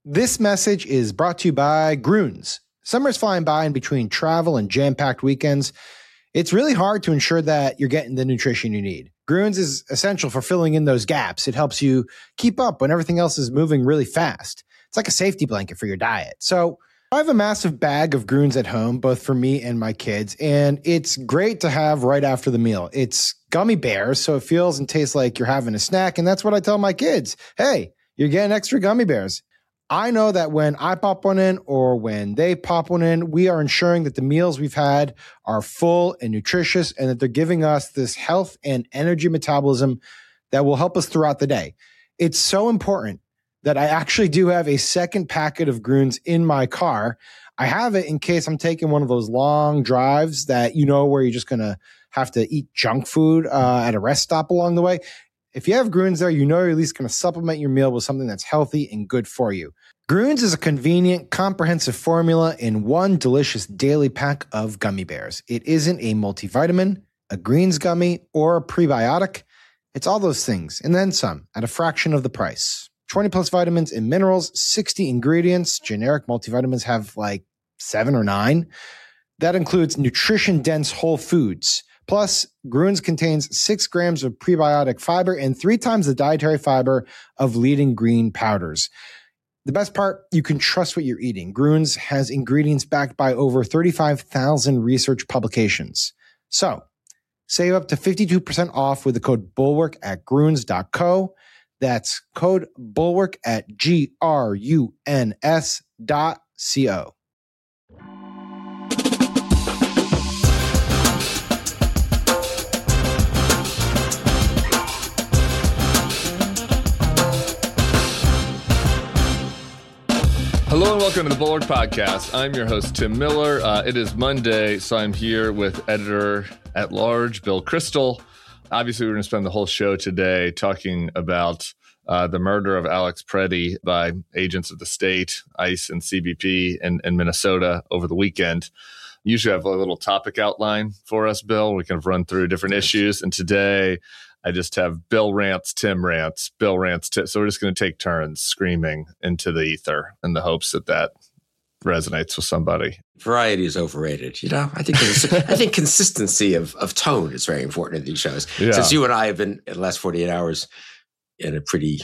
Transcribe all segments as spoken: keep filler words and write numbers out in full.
This message is brought to you by Grüns. Summer's flying by in between travel and jam-packed weekends. It's really hard to ensure that you're getting the nutrition you need. Grüns is essential for filling in those gaps. It helps you keep up when everything else is moving really fast. It's like a safety blanket for your diet. So I have a massive bag of Grüns at home, both for me and my kids, and it's great to have right after the meal. It's gummy bears, so it feels and tastes like you're having a snack, and that's what I tell my kids. Hey, you're getting extra gummy bears. I know that when I pop one in or when they pop one in, we are ensuring that the meals we've had are full and nutritious and that they're giving us this health and energy metabolism that will help us throughout the day. It's so important that I actually do have a second packet of Grüns in my car. I have it in case I'm taking one of those long drives that, you know, where you're just going to have to eat junk food uh, at a rest stop along the way. If you have Grüns there, you know you're at least going to supplement your meal with something that's healthy and good for you. Grüns is a convenient, comprehensive formula in one delicious daily pack of gummy bears. It isn't a multivitamin, a greens gummy, or a prebiotic. It's all those things, and then some, at a fraction of the price. twenty plus vitamins and minerals, sixty ingredients. Generic multivitamins have like seven or nine. That includes nutrition-dense whole foods. Plus, Grüns contains six grams of prebiotic fiber and three times the dietary fiber of leading green powders. The best part, you can trust what you're eating. Grüns has ingredients backed by over thirty-five thousand research publications. So, save up to fifty-two percent off with the code BULWARK at grüns dot co. That's code BULWARK at G R U N S dot C O. Hello and welcome to the Bulwark Podcast. I'm your host, Tim Miller. Uh, it is Monday, so I'm here with editor-at-large Bill Kristol. Obviously, we're going to spend the whole show today talking about uh, the murder of Alex Preddy by agents of the state, ICE and C B P in, in Minnesota over the weekend. Usually I have a little topic outline for us, Bill. We can run through different issues. And today I just have Bill rants, Tim rants, Bill rants. Tim. So we're just going to take turns screaming into the ether in the hopes that that resonates with somebody. Variety is overrated. You know, I think I think consistency of, of tone is very important in these shows. Yeah. Since you and I have been in the last forty-eight hours in a pretty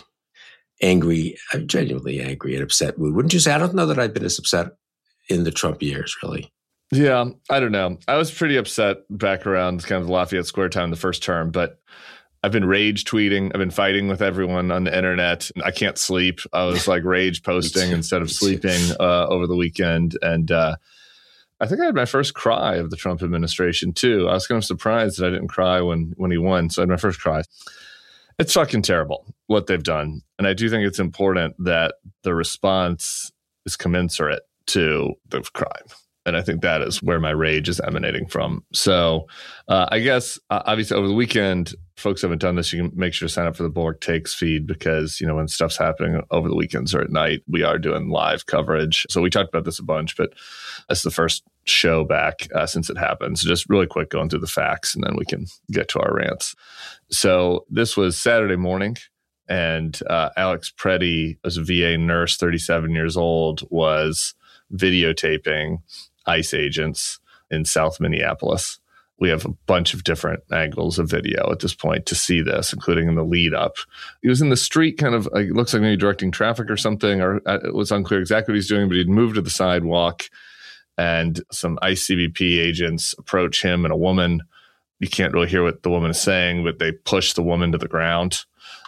angry, I'm genuinely angry and upset mood. Wouldn't you say? I don't know that I've been as upset in the Trump years, really. Yeah, I don't know. I was pretty upset back around kind of Lafayette Square time the first term, but I've been rage tweeting. I've been fighting with everyone on the internet. I can't sleep. I was like rage posting instead of sleeping uh, over the weekend. And uh, I think I had my first cry of the Trump administration too. I was kind of surprised that I didn't cry when, when he won. So I had my first cry. It's fucking terrible what they've done. And I do think it's important that the response is commensurate to the crime. And I think that is where my rage is emanating from. So uh, I guess, uh, obviously, over the weekend, folks haven't done this. You can make sure to sign up for the Bulwark Takes feed because, you know, when stuff's happening over the weekends or at night, we are doing live coverage. So we talked about this a bunch, but it's the first show back uh, since it happened. So just really quick going through the facts and then we can get to our rants. So this was Saturday morning. And uh, Alex Preddy, as a V A nurse, thirty-seven years old, was videotaping ICE agents in South Minneapolis. We have a bunch of different angles of video at this point to see this, including in the lead up. He was in the street, kind of, like, it looks like maybe directing traffic or something, or it was unclear exactly what he's doing, but he'd moved to the sidewalk and some ICE C B P agents approach him and a woman. You can't really hear what the woman is saying, but they push the woman to the ground.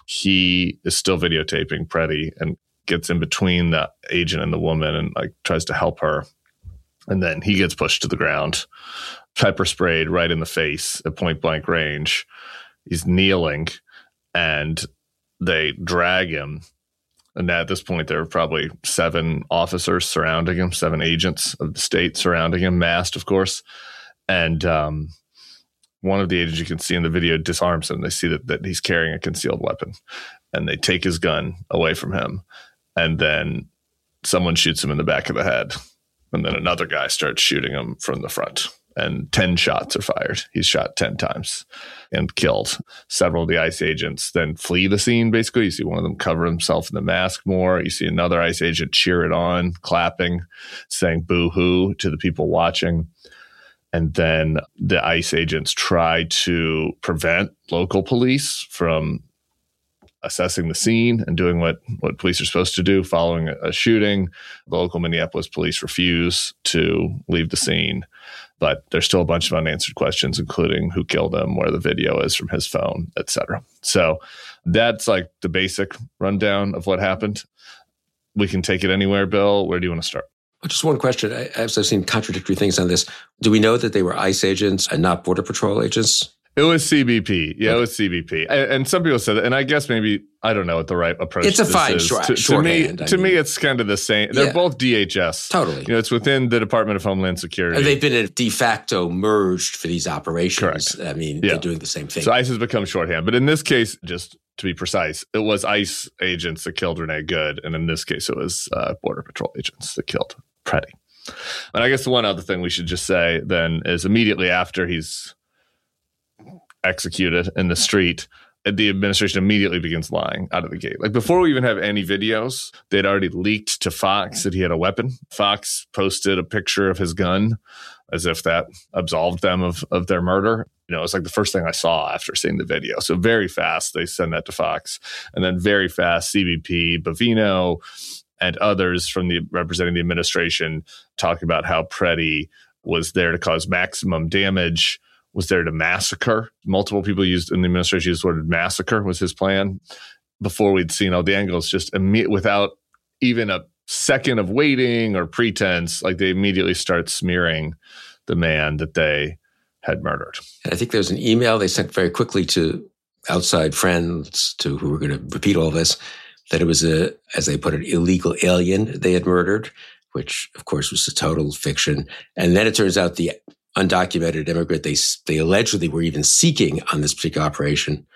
He is still videotaping Preddy and gets in between the agent and the woman and like tries to help her. And then he gets pushed to the ground, pepper sprayed right in the face at point blank range. He's kneeling and they drag him. And at this point, there are probably seven officers surrounding him, seven agents of the state surrounding him, masked, of course. And um, one of the agents you can see in the video disarms him. They see that, that he's carrying a concealed weapon and they take his gun away from him. And then someone shoots him in the back of the head. And then another guy starts shooting him from the front. and ten shots are fired. He's shot ten times and killed. Several of the ICE agents then flee the scene, basically. You see one of them cover himself in the mask more. You see another ICE agent cheer it on, clapping, saying boo-hoo to the people watching. And then the ICE agents try to prevent local police from assessing the scene and doing what, what police are supposed to do following a, a shooting. The local Minneapolis police refuse to leave the scene, but there's still a bunch of unanswered questions, including who killed him, where the video is from his phone, et cetera. So that's like the basic rundown of what happened. We can take it anywhere, Bill. Where do you want to start? Just one question. I, I've seen contradictory things on this. Do we know that they were ICE agents and not Border Patrol agents? It was C B P. Yeah, okay. It was C B P. And, and some people said that, and I guess maybe, I don't know what the right approach is. It's a fine short, to, shorthand. To, me, to me, it's kind of the same. They're yeah. both D H S. Totally. You know, it's within the Department of Homeland Security. And they've been de facto merged for these operations. Correct. I mean, yeah. they're doing the same thing. So ICE has become shorthand. But in this case, just to be precise, it was ICE agents that killed Renee Good. And in this case, it was uh, Border Patrol agents that killed Preddy. And I guess the one other thing we should just say then is immediately after he's executed in the street, the administration immediately begins lying out of the gate. Like before we even have any videos, they'd already leaked to Fox that he had a weapon. Fox posted a picture of his gun as if that absolved them of, of their murder. You know, it's like the first thing I saw after seeing the video. So very fast, they send that to Fox. And then very fast, C B P, Bavino, and others from the representing the administration talk about how Preddy was there to cause maximum damage, was there to massacre. Multiple people used in the administration used the word massacre was his plan. Before we'd seen all the angles, just imme- without even a second of waiting or pretense, like they immediately start smearing the man that they had murdered. And I think there's an email they sent very quickly to outside friends to who were going to repeat all this, that it was a, as they put it, illegal alien they had murdered, which of course was a total fiction. And then it turns out the undocumented immigrant they they allegedly were even seeking on this particular operation,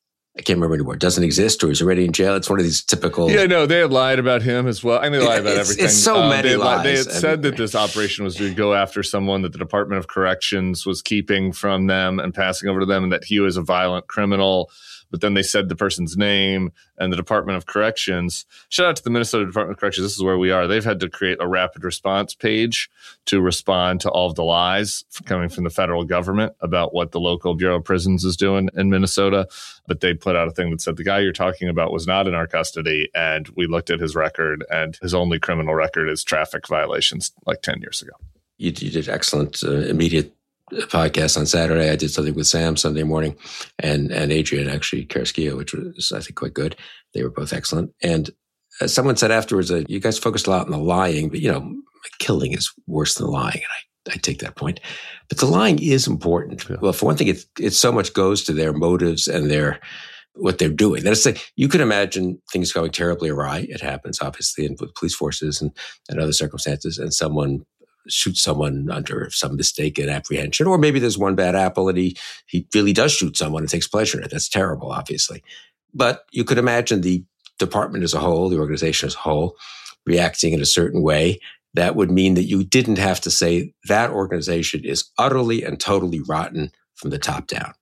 I can't remember anymore, doesn't exist or he's already in jail. It's one of these typical... Yeah, no, they had lied about him as well. I mean, they lied about it's, everything. It's so um, many they had, lies. They had I said mean, that this operation was to go after someone that the Department of Corrections was keeping from them and passing over to them, and that he was a violent criminal. But then they said the person's name, and the Department of Corrections, shout out to the Minnesota Department of Corrections, this is where we are. They've had to create a rapid response page to respond to all of the lies coming from the federal government about what the local Bureau of Prisons is doing in Minnesota. But they put out a thing that said the guy you're talking about was not in our custody, and we looked at his record, and his only criminal record is traffic violations like ten years ago. You, you did excellent uh, immediate podcast on Saturday. I did something with Sam Sunday morning and and Adrian, actually, Karaskia, which was, I think, quite good. They were both excellent. And uh, someone said afterwards that you guys focused a lot on the lying, but, you know, killing is worse than lying. And I, I take that point. But the lying is important. Yeah. Well, for one thing, it, it so much goes to their motives and their what they're doing. That's like, you can imagine things going terribly awry. It happens, obviously, and with police forces and, and other circumstances, and someone shoot someone under some mistaken apprehension, or maybe there's one bad apple and he he really does shoot someone and takes pleasure in it. That's terrible, obviously. But you could imagine the department as a whole, the organization as a whole, reacting in a certain way that would mean that you didn't have to say that organization is utterly and totally rotten from the top down.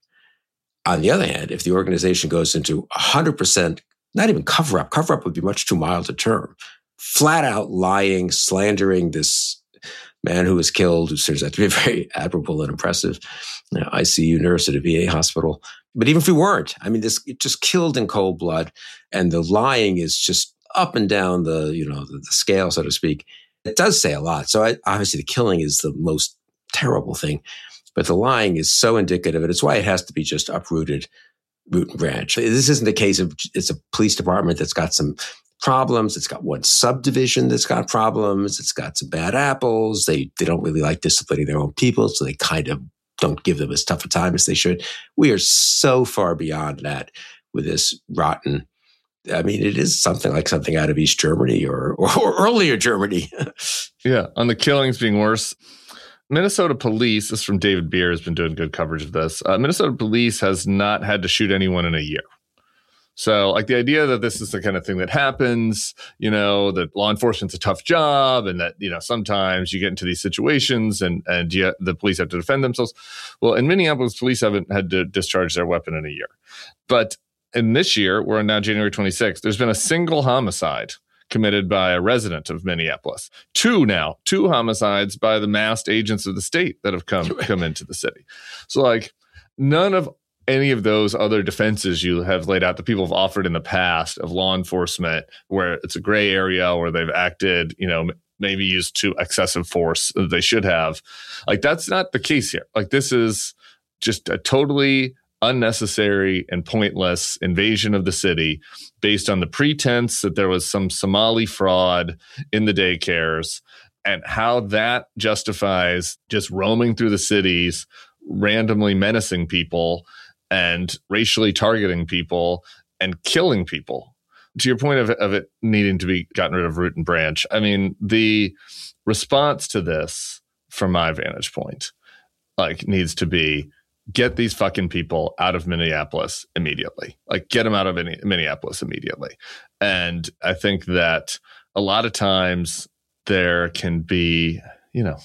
On the other hand, if the organization goes into one hundred percent, not even cover-up, cover-up would be much too mild a term, flat out lying, slandering this man who was killed, who turns out to be very admirable and impressive, you know, I C U nurse at a V A hospital. But even if we weren't, I mean, this it just killed in cold blood, and the lying is just up and down the, you know, the, the scale, so to speak. It does say a lot. So I, obviously the killing is the most terrible thing, but the lying is so indicative, and it's why it has to be just uprooted, root and branch. This isn't the case of it's a police department that's got some problems. It's got one subdivision that's got problems. It's got some bad apples. They they don't really like disciplining their own people, so they kind of don't give them as tough a time as they should. We are so far beyond that with this rotten. I mean, it is something like something out of East Germany or or, or earlier Germany. Yeah, on the killings being worse. Minnesota police, this is from David Beer, has been doing good coverage of this. Uh, Minnesota police has not had to shoot anyone in a year. So like the idea that this is the kind of thing that happens, you know, that law enforcement's a tough job and that, you know, sometimes you get into these situations and, and you, the police have to defend themselves. Well, in Minneapolis, police haven't had to discharge their weapon in a year. But in this year, we're now January twenty-sixth, there's been a single homicide committed by a resident of Minneapolis. Two now, two homicides by the masked agents of the state that have come, come into the city. So like none of any of those other defenses you have laid out that people have offered in the past of law enforcement, where it's a gray area, where they've acted, you know, maybe used too excessive force that they should have. Like, that's not the case here. Like, this is just a totally unnecessary and pointless invasion of the city based on the pretense that there was some Somali fraud in the daycares, and how that justifies just roaming through the cities, randomly menacing people and racially targeting people and killing people. To your point of, of it needing to be gotten rid of root and branch, I mean, the response to this, from my vantage point, like needs to be get these fucking people out of Minneapolis immediately. Like get them out of Minneapolis immediately. And I think that a lot of times there can be, you know,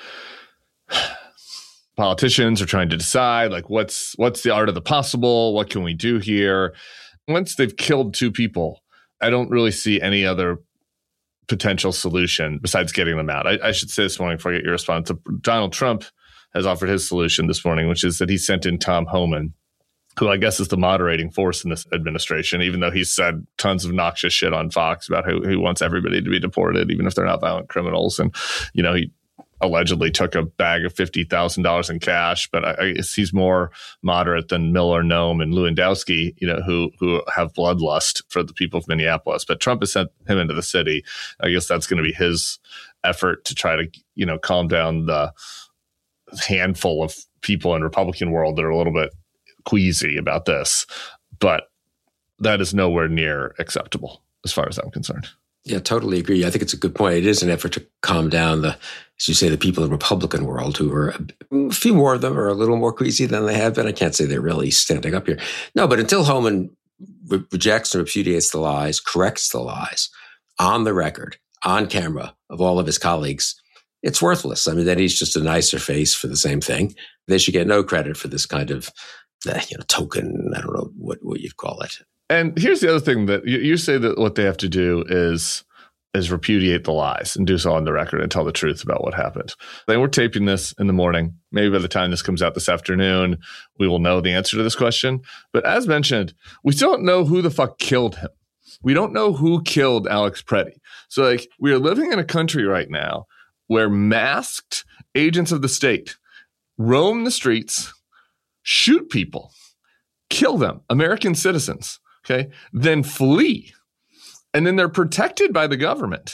politicians are trying to decide like what's what's the art of the possible, what can we do here? Once they've killed two people, I don't really see any other potential solution besides getting them out. I, I should say this morning before I get your response, Donald Trump has offered his solution this morning, which is that he sent in Tom Homan, who I guess is the moderating force in this administration, even though he's said tons of noxious shit on Fox about who, who wants everybody to be deported, even if they're not violent criminals. And, you know, he allegedly took a bag of fifty thousand dollars in cash, but I, I guess he's more moderate than Miller, Noem, and Lewandowski, you know, who who have bloodlust for the people of Minneapolis. But Trump has sent him into the city. I guess that's going to be his effort to try to, you know, calm down the handful of people in Republican world that are a little bit queasy about this. But that is nowhere near acceptable as far as I'm concerned. Yeah, totally agree. I think it's a good point. It is an effort to calm down the, as you say, the people in the Republican world, who are, a few more of them are a little more queasy than they have been. I can't say they're really standing up here. No, but until Homan re- rejects and repudiates the lies, corrects the lies on the record, on camera of all of his colleagues, it's worthless. I mean, then he's just a nicer face for the same thing. They should get no credit for this kind of, you know, token, I don't know what, what you'd call it. And here's the other thing that you, you say that what they have to do is is repudiate the lies and do so on the record and tell the truth about what happened. Then we're taping this in the morning. Maybe by the time this comes out this afternoon, we will know the answer to this question. But as mentioned, we still don't know who the fuck killed him. We don't know who killed Alex Preddy. So like we are living in a country right now where masked agents of the state roam the streets, shoot people, kill them, American citizens. Okay, then flee. And then they're protected by the government.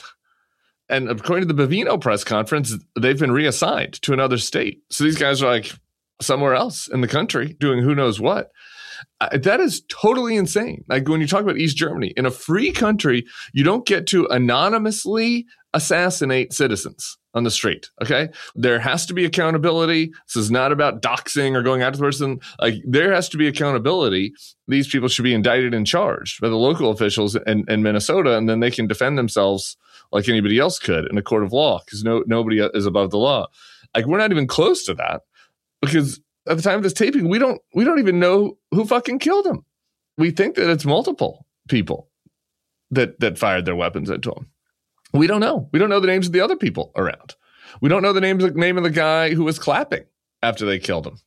And according to the Bavino press conference, they've been reassigned to another state. So these guys are like somewhere else in the country doing who knows what. Uh, that is totally insane. Like when you talk about East Germany, in a free country, you don't get to anonymously assassinate citizens on the street. Okay. There has to be accountability. This is not about doxing or going after the person. Like there has to be accountability. These people should be indicted and charged by the local officials in, in Minnesota, and then they can defend themselves like anybody else could in a court of law, because no, nobody is above the law. Like we're not even close to that, because at the time of this taping, we don't we don't even know who fucking killed him. We think that it's multiple people that that fired their weapons into him. We don't know. We don't know the names of the other people around. We don't know the names of, name of the guy who was clapping after they killed him.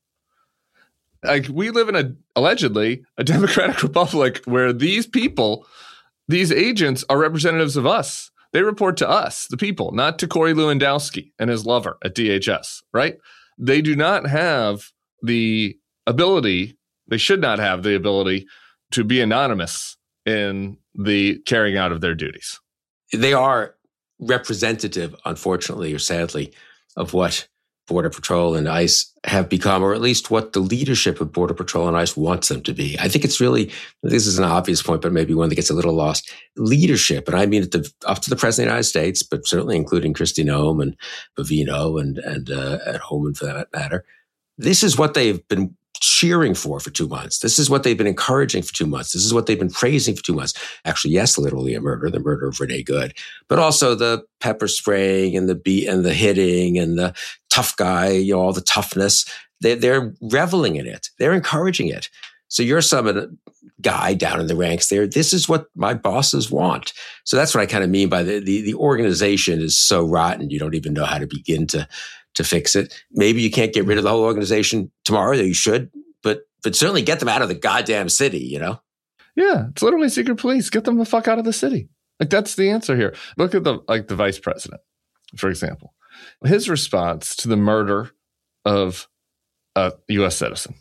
Like we live in a allegedly a democratic republic where these people, these agents, are representatives of us. They report to us, the people, not to Corey Lewandowski and his lover at D H S. Right? They do not have the ability. They should not have the ability to be anonymous in the carrying out of their duties. They are representative, unfortunately or sadly, of what Border Patrol and ICE have become, or at least what the leadership of Border Patrol and ICE wants them to be. I think it's really, this is an obvious point, but maybe one that gets a little lost. Leadership, and I mean the, up to the President of the United States, but certainly including Kristi Noem and Bavino and, and, uh, and Homan for that matter. This is what they've been cheering for for two months. This is what they've been encouraging for two months. This is what they've been praising for two months. Actually, yes, literally a murder, the murder of Renee Good, but also the pepper spraying and the beat and the hitting and the tough guy, you know, all the toughness. They, they're reveling in it. They're encouraging it. So you're some guy down in the ranks there. This is what my bosses want. So that's what I kind of mean by the, the, the organization is so rotten. You don't even know how to begin to, to fix it. Maybe you can't get rid of the whole organization tomorrow, though you should, but, but certainly get them out of the goddamn city, you know? Yeah. It's literally secret police. Get them the fuck out of the city. Like that's the answer here. Look at the, like the vice president, for example, his response to the murder of a U S citizen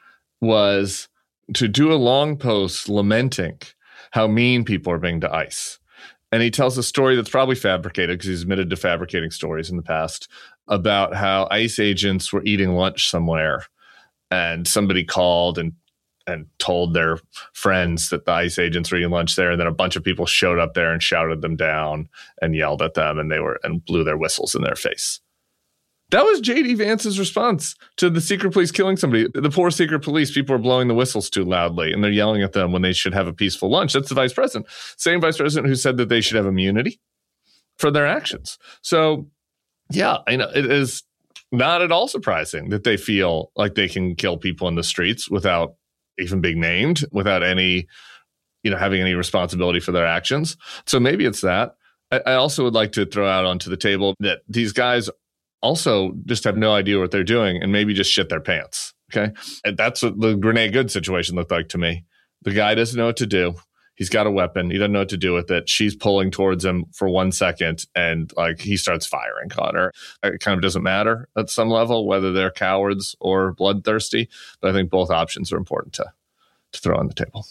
was to do a long post lamenting how mean people are being to ICE. And he tells a story that's probably fabricated because he's admitted to fabricating stories in the past about how ICE agents were eating lunch somewhere and somebody called and and told their friends that the ICE agents were eating lunch there. And then a bunch of people showed up there and shouted them down and yelled at them and they were and blew their whistles in their face. That was J D Vance's response to the secret police killing somebody. The poor secret police, people are blowing the whistles too loudly and they're yelling at them when they should have a peaceful lunch. That's the vice president. Same vice president who said that they should have immunity for their actions. So, yeah, I know it is not at all surprising that they feel like they can kill people in the streets without even being named, without any, you know, having any responsibility for their actions. So maybe it's that. I, I also would like to throw out onto the table that these guys also just have no idea what they're doing and maybe just shit their pants. Okay. And that's what the Renee Good situation looked like to me. The guy doesn't know what to do. He's got a weapon. He doesn't know what to do with it. She's pulling towards him for one second and like he starts firing on her. It kind of doesn't matter at some level whether they're cowards or bloodthirsty, but I think both options are important to, to throw on the table.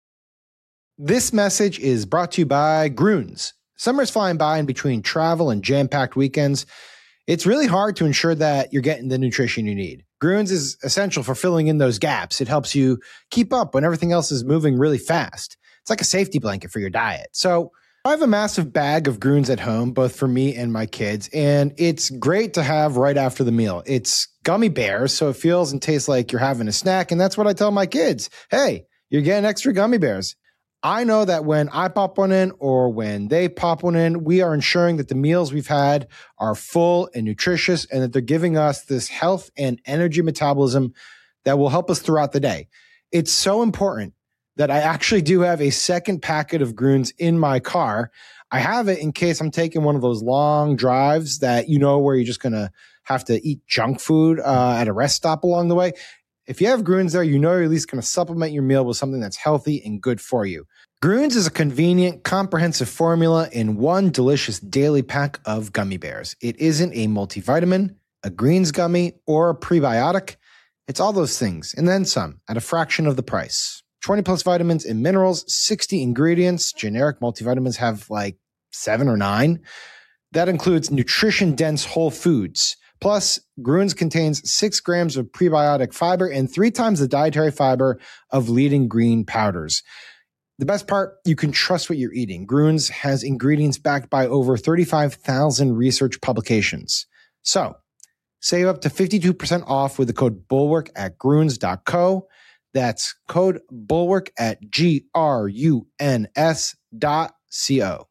This message is brought to you by Grüns. Summer's flying by, and between travel and jam-packed weekends, it's really hard to ensure that you're getting the nutrition you need. Grüns is essential for filling in those gaps. It helps you keep up when everything else is moving really fast. It's like a safety blanket for your diet. So I have a massive bag of Grüns at home, both for me and my kids, and it's great to have right after the meal. It's gummy bears, so it feels and tastes like you're having a snack, and that's what I tell my kids. Hey, you're getting extra gummy bears. I know that when I pop one in or when they pop one in, we are ensuring that the meals we've had are full and nutritious and that they're giving us this health and energy metabolism that will help us throughout the day. It's so important that I actually do have a second packet of Grüns in my car. I have it in case I'm taking one of those long drives that, you know, where you're just going to have to eat junk food uh, at a rest stop along the way. If you have Grüns there, you know you're at least going to supplement your meal with something that's healthy and good for you. Grüns is a convenient, comprehensive formula in one delicious daily pack of gummy bears. It isn't a multivitamin, a greens gummy, or a prebiotic. It's all those things, and then some, at a fraction of the price. twenty plus vitamins and minerals, sixty ingredients. Generic multivitamins have like seven or nine. That includes nutrition-dense whole foods. Plus, Grüns contains six grams of prebiotic fiber and three times the dietary fiber of leading green powders. The best part, you can trust what you're eating. Grüns has ingredients backed by over thirty-five thousand research publications. So, save up to fifty-two percent off with the code BULWARK at grüns dot co. That's code BULWARK at G R U N S dot C O.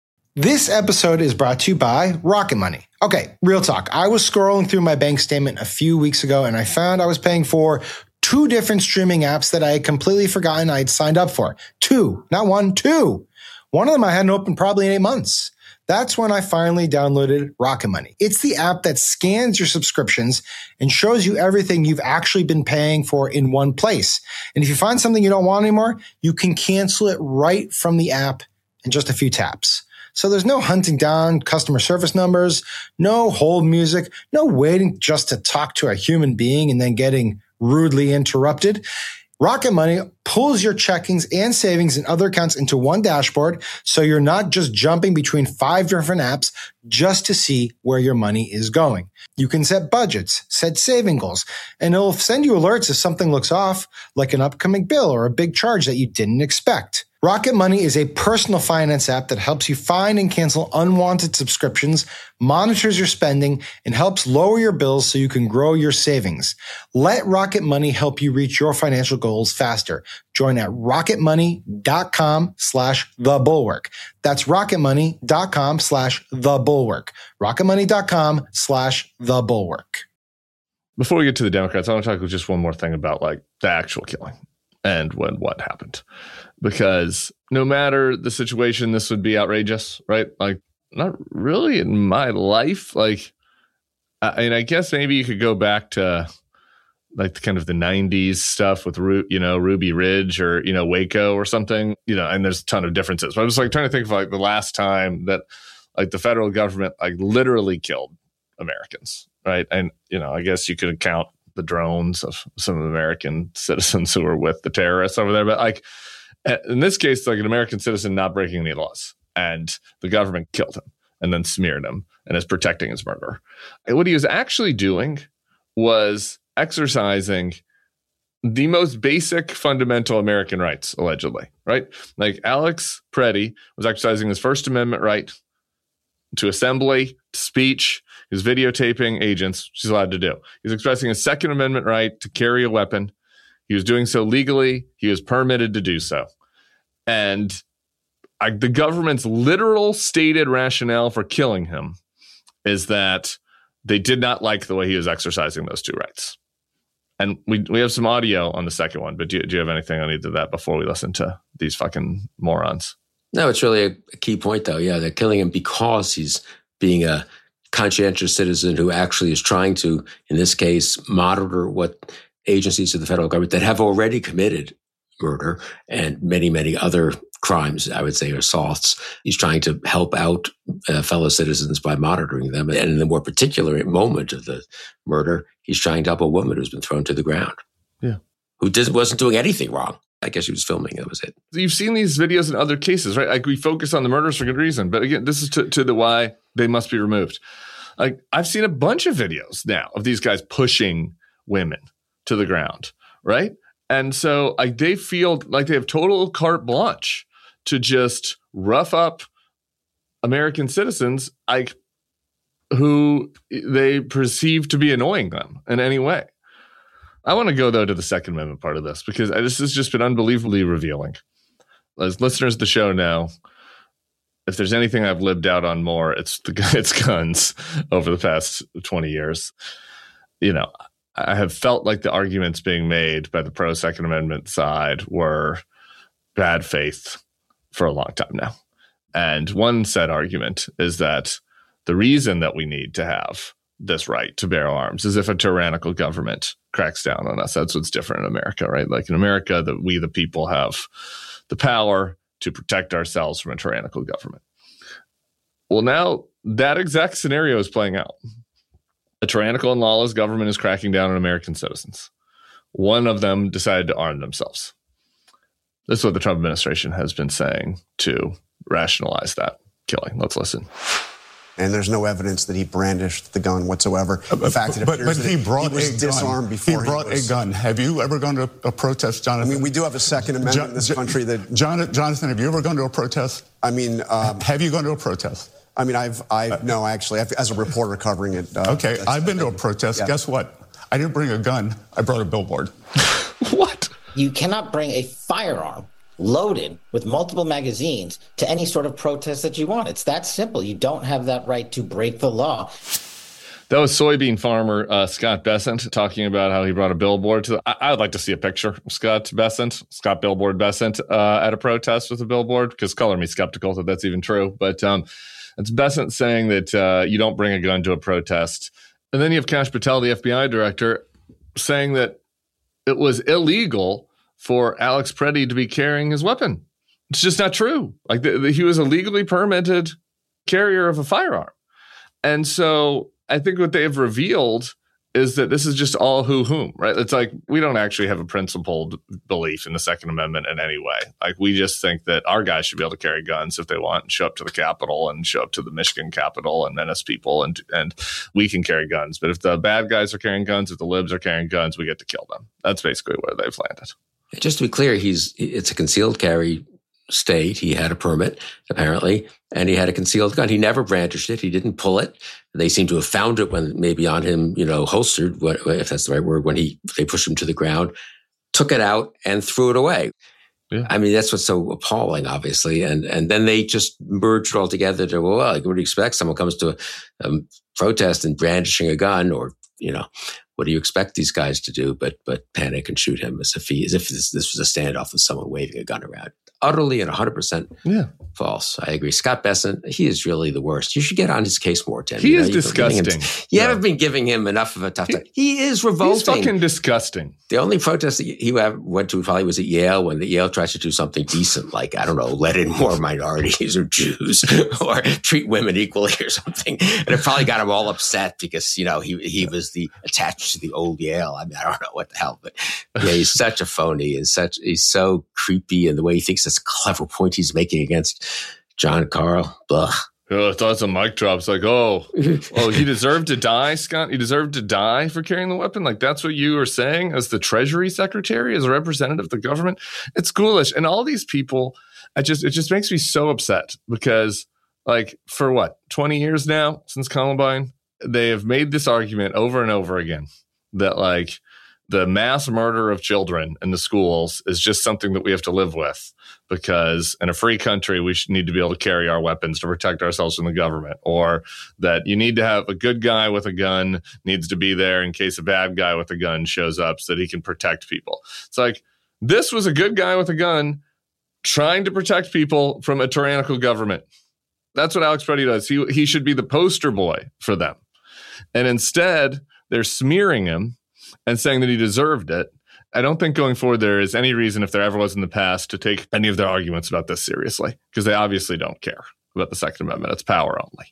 This episode is brought to you by Rocket Money. Okay, real talk. I was scrolling through my bank statement a few weeks ago and I found I was paying for two different streaming apps that I had completely forgotten I had signed up for. Two, not one, two. One of them I hadn't opened probably in eight months. That's when I finally downloaded Rocket Money. It's the app that scans your subscriptions and shows you everything you've actually been paying for in one place. And if you find something you don't want anymore, you can cancel it right from the app in just a few taps. So there's no hunting down customer service numbers, no hold music, no waiting just to talk to a human being and then getting rudely interrupted. Rocket Money pulls your checkings and savings and other accounts into one dashboard, so you're not just jumping between five different apps just to see where your money is going. You can set budgets, set saving goals, and it'll send you alerts if something looks off, like an upcoming bill or a big charge that you didn't expect. Rocket Money is a personal finance app that helps you find and cancel unwanted subscriptions, monitors your spending, and helps lower your bills so you can grow your savings. Let Rocket Money help you reach your financial goals faster. Join at rocketmoney.com slash the bulwark. That's rocketmoney.com slash the bulwark. rocketmoney.com slash the bulwark. Before we get to the Democrats, I want to talk just one more thing about like the actual killing and when what happened. Because no matter the situation, this would be outrageous, right? Like, not really in my life. Like, I mean, I guess maybe you could go back to like the kind of the nineties stuff with, Ru- you know, Ruby Ridge or, you know, Waco or something, you know, and there's a ton of differences. But I was like trying to think of like the last time that like the federal government like literally killed Americans, right? And, you know, I guess you could count the drones of some American citizens who were with the terrorists over there. But like, in this case, like an American citizen not breaking any laws, and the government killed him and then smeared him and is protecting his murderer. And what he was actually doing was exercising the most basic fundamental American rights, allegedly, right? Like Alex Preddy was exercising his First Amendment right to assembly, to speech. He was videotaping agents, which he's allowed to do. He's expressing his Second Amendment right to carry a weapon. He was doing so legally. He was permitted to do so. And I, the government's literal stated rationale for killing him is that they did not like the way he was exercising those two rights. And we we have some audio on the second one, but do you, do you have anything on either of that before we listen to these fucking morons? No, it's really a, a key point, though. Yeah, they're killing him because he's being a conscientious citizen who actually is trying to, in this case, monitor what agencies of the federal government that have already committed murder and many, many other crimes, I would say, assaults. He's trying to help out uh, fellow citizens by monitoring them. And in the more particular moment of the murder, he's trying to help a woman who's been thrown to the ground. Yeah. Who did, wasn't doing anything wrong. I guess she was filming. That was it. You've seen these videos in other cases, right? Like we focus on the murders for good reason. But again, this is to, to the why they must be removed. Like I've seen a bunch of videos now of these guys pushing women to the ground, right? And so like they feel like they have total carte blanche to just rough up American citizens like who they perceive to be annoying them in any way. I want to go, though, to the Second Amendment part of this because this has just been unbelievably revealing. As listeners of the show know, if there's anything I've lived out on more, it's the it's guns over the past twenty years. You know, I have felt like the arguments being made by the pro-Second Amendment side were bad faith for a long time now. And one said argument is that the reason that we need to have this right to bear arms is if a tyrannical government cracks down on us. That's what's different in America, right? Like in America, that we, the people, have the power to protect ourselves from a tyrannical government. Well, now that exact scenario is playing out. A tyrannical and lawless government is cracking down on American citizens. One of them decided to arm themselves. This is what the Trump administration has been saying to rationalize that killing. Let's listen. And there's no evidence that he brandished the gun whatsoever. In fact, it but, appears but that he, brought he was a disarmed gun. before he brought he was, a gun. Have you ever gone to a protest, Jonathan? I mean, we do have a Second Amendment jo- in this country that... John, Jonathan, have you ever gone to a protest? I mean... Um, have you gone to a protest? I mean, I've... I uh, No, actually, I've, as a reporter covering it... Uh, okay, I've been to a protest. Yeah. Guess what? I didn't bring a gun. I brought a billboard. What? You cannot bring a firearm loaded with multiple magazines to any sort of protest that you want. It's that simple. You don't have that right to break the law. That was soybean farmer uh, Scott Bessent talking about how he brought a billboard to the, I, I would like to see a picture of Scott Bessent, Scott Billboard Bessent uh, at a protest with a billboard, because color me skeptical that that's even true. But um, it's Bessent saying that uh, you don't bring a gun to a protest. And then you have Kash Patel, the F B I director, saying that it was illegal for Alex Preddy to be carrying his weapon. It's just not true. Like the, the, he was a legally permitted carrier of a firearm. And so I think what they have revealed is that this is just all who-whom, right? It's like we don't actually have a principled belief in the Second Amendment in any way. Like we just think that our guys should be able to carry guns if they want and show up to the Capitol and show up to the Michigan Capitol and menace people, and and we can carry guns. But if the bad guys are carrying guns, if the libs are carrying guns, we get to kill them. That's basically where they've landed. Just to be clear, he's it's a concealed carry state. He had a permit, apparently, and he had a concealed gun. He never brandished it. He didn't pull it. They seem to have found it when maybe on him, you know, holstered, if that's the right word, when he they pushed him to the ground, took it out and threw it away. Yeah. I mean, that's what's so appalling, obviously. And and then they just merged all together to, well, like, what do you expect? Someone comes to a um, protest and brandishing a gun, or, you know, what do you expect these guys to do but but panic and shoot him as if he as if this, this was a standoff with someone waving a gun around? Utterly and one hundred percent yeah. false. I agree. Scott Bessent, he is really the worst. You should get on his case more, Tim. He you is know, disgusting. Him, you yeah. haven't been giving him enough of a tough time. He, he is revolting. He's fucking disgusting. The only protest that he went to probably was at Yale, when the Yale tries to do something decent, like, I don't know, let in more minorities or Jews or treat women equally or something. And it probably got him all upset because, you know, he he was the attached to the old Yale. I mean, I don't know what the hell, but yeah, he's such a phony and such, he's so creepy, and the way he thinks that's a clever point he's making against John Carl. Blah. Oh, I thought it's a mic drop. It's like, oh, oh, he deserved to die, Scott? He deserved to die for carrying the weapon? Like, that's what you are saying as the Treasury Secretary, as a representative of the government? It's ghoulish. And all these people, I just it just makes me so upset because, like, for what, twenty years now since Columbine, they have made this argument over and over again that, like, the mass murder of children in the schools is just something that we have to live with, because in a free country, we should need to be able to carry our weapons to protect ourselves from the government, or that you need to have a good guy with a gun needs to be there in case a bad guy with a gun shows up so that he can protect people. It's like, this was a good guy with a gun trying to protect people from a tyrannical government. That's what Alex Preddy does. He, he should be the poster boy for them. And instead, they're smearing him and saying that he deserved it. I don't think going forward there is any reason, if there ever was in the past, to take any of their arguments about this seriously, because they obviously don't care about the Second Amendment. It's power only.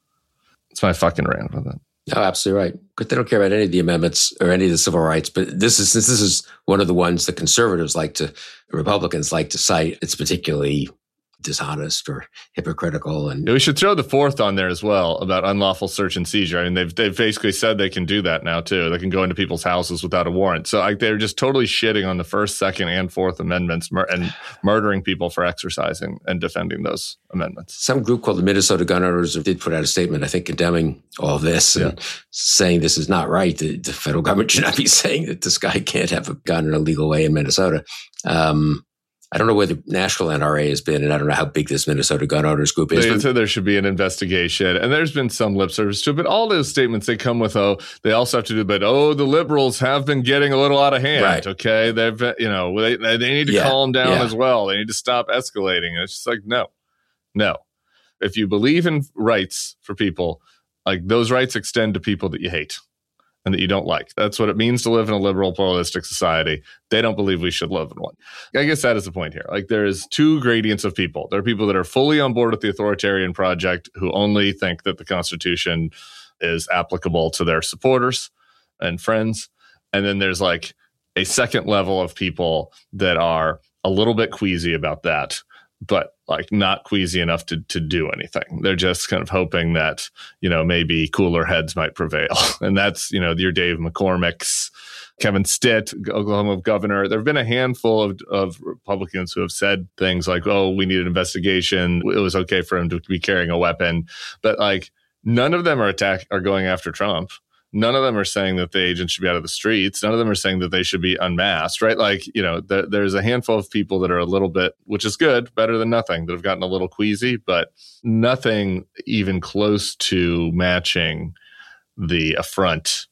It's my fucking rant with it. No, absolutely right. But they don't care about any of the amendments or any of the civil rights. But this is since this is one of the ones the conservatives like to, Republicans like to cite, it's particularly dishonest or hypocritical. And yeah, we should throw the fourth on there as well about unlawful search and seizure. I mean, they've they've basically said they can do that now too. They can go into people's houses without a warrant. So like, they're just totally shitting on the First, Second, and Fourth Amendments mur- and murdering people for exercising and defending those amendments. Some group called the Minnesota Gun Owners did put out a statement, I think, condemning all of this and yeah. saying this is not right. The, the federal government should not be saying that this guy can't have a gun in a legal way in Minnesota. Um, I don't know where the national N R A has been, and I don't know how big this Minnesota gun owners group is. They said there should be an investigation, and there's been some lip service to it, but all those statements, they come with, oh, they also have to do, but, oh, the liberals have been getting a little out of hand, right. okay? They've, you know, they, they need to yeah. calm down yeah. as well. They need to stop escalating. And it's just like, no, no. If you believe in rights for people, like, those rights extend to people that you hate and that you don't like. That's what it means to live in a liberal, pluralistic society. They don't believe we should live in one. I guess that is the point here. Like, there is two gradients of people. There are people that are fully on board with the authoritarian project who only think that the Constitution is applicable to their supporters and friends. And then there's like a second level of people that are a little bit queasy about that, but like not queasy enough to to do anything. They're just kind of hoping that, you know, maybe cooler heads might prevail. And that's, you know, your Dave McCormick's, Kevin Stitt, Oklahoma governor. There have been a handful of, of Republicans who have said things like, oh, we need an investigation. It was okay for him to be carrying a weapon. But like, none of them are attack are going after Trump. None of them are saying that the agents should be out of the streets. None of them are saying that they should be unmasked, right? Like, you know, the, there's a handful of people that are a little bit, which is good, better than nothing, that have gotten a little queasy, but nothing even close to matching the affront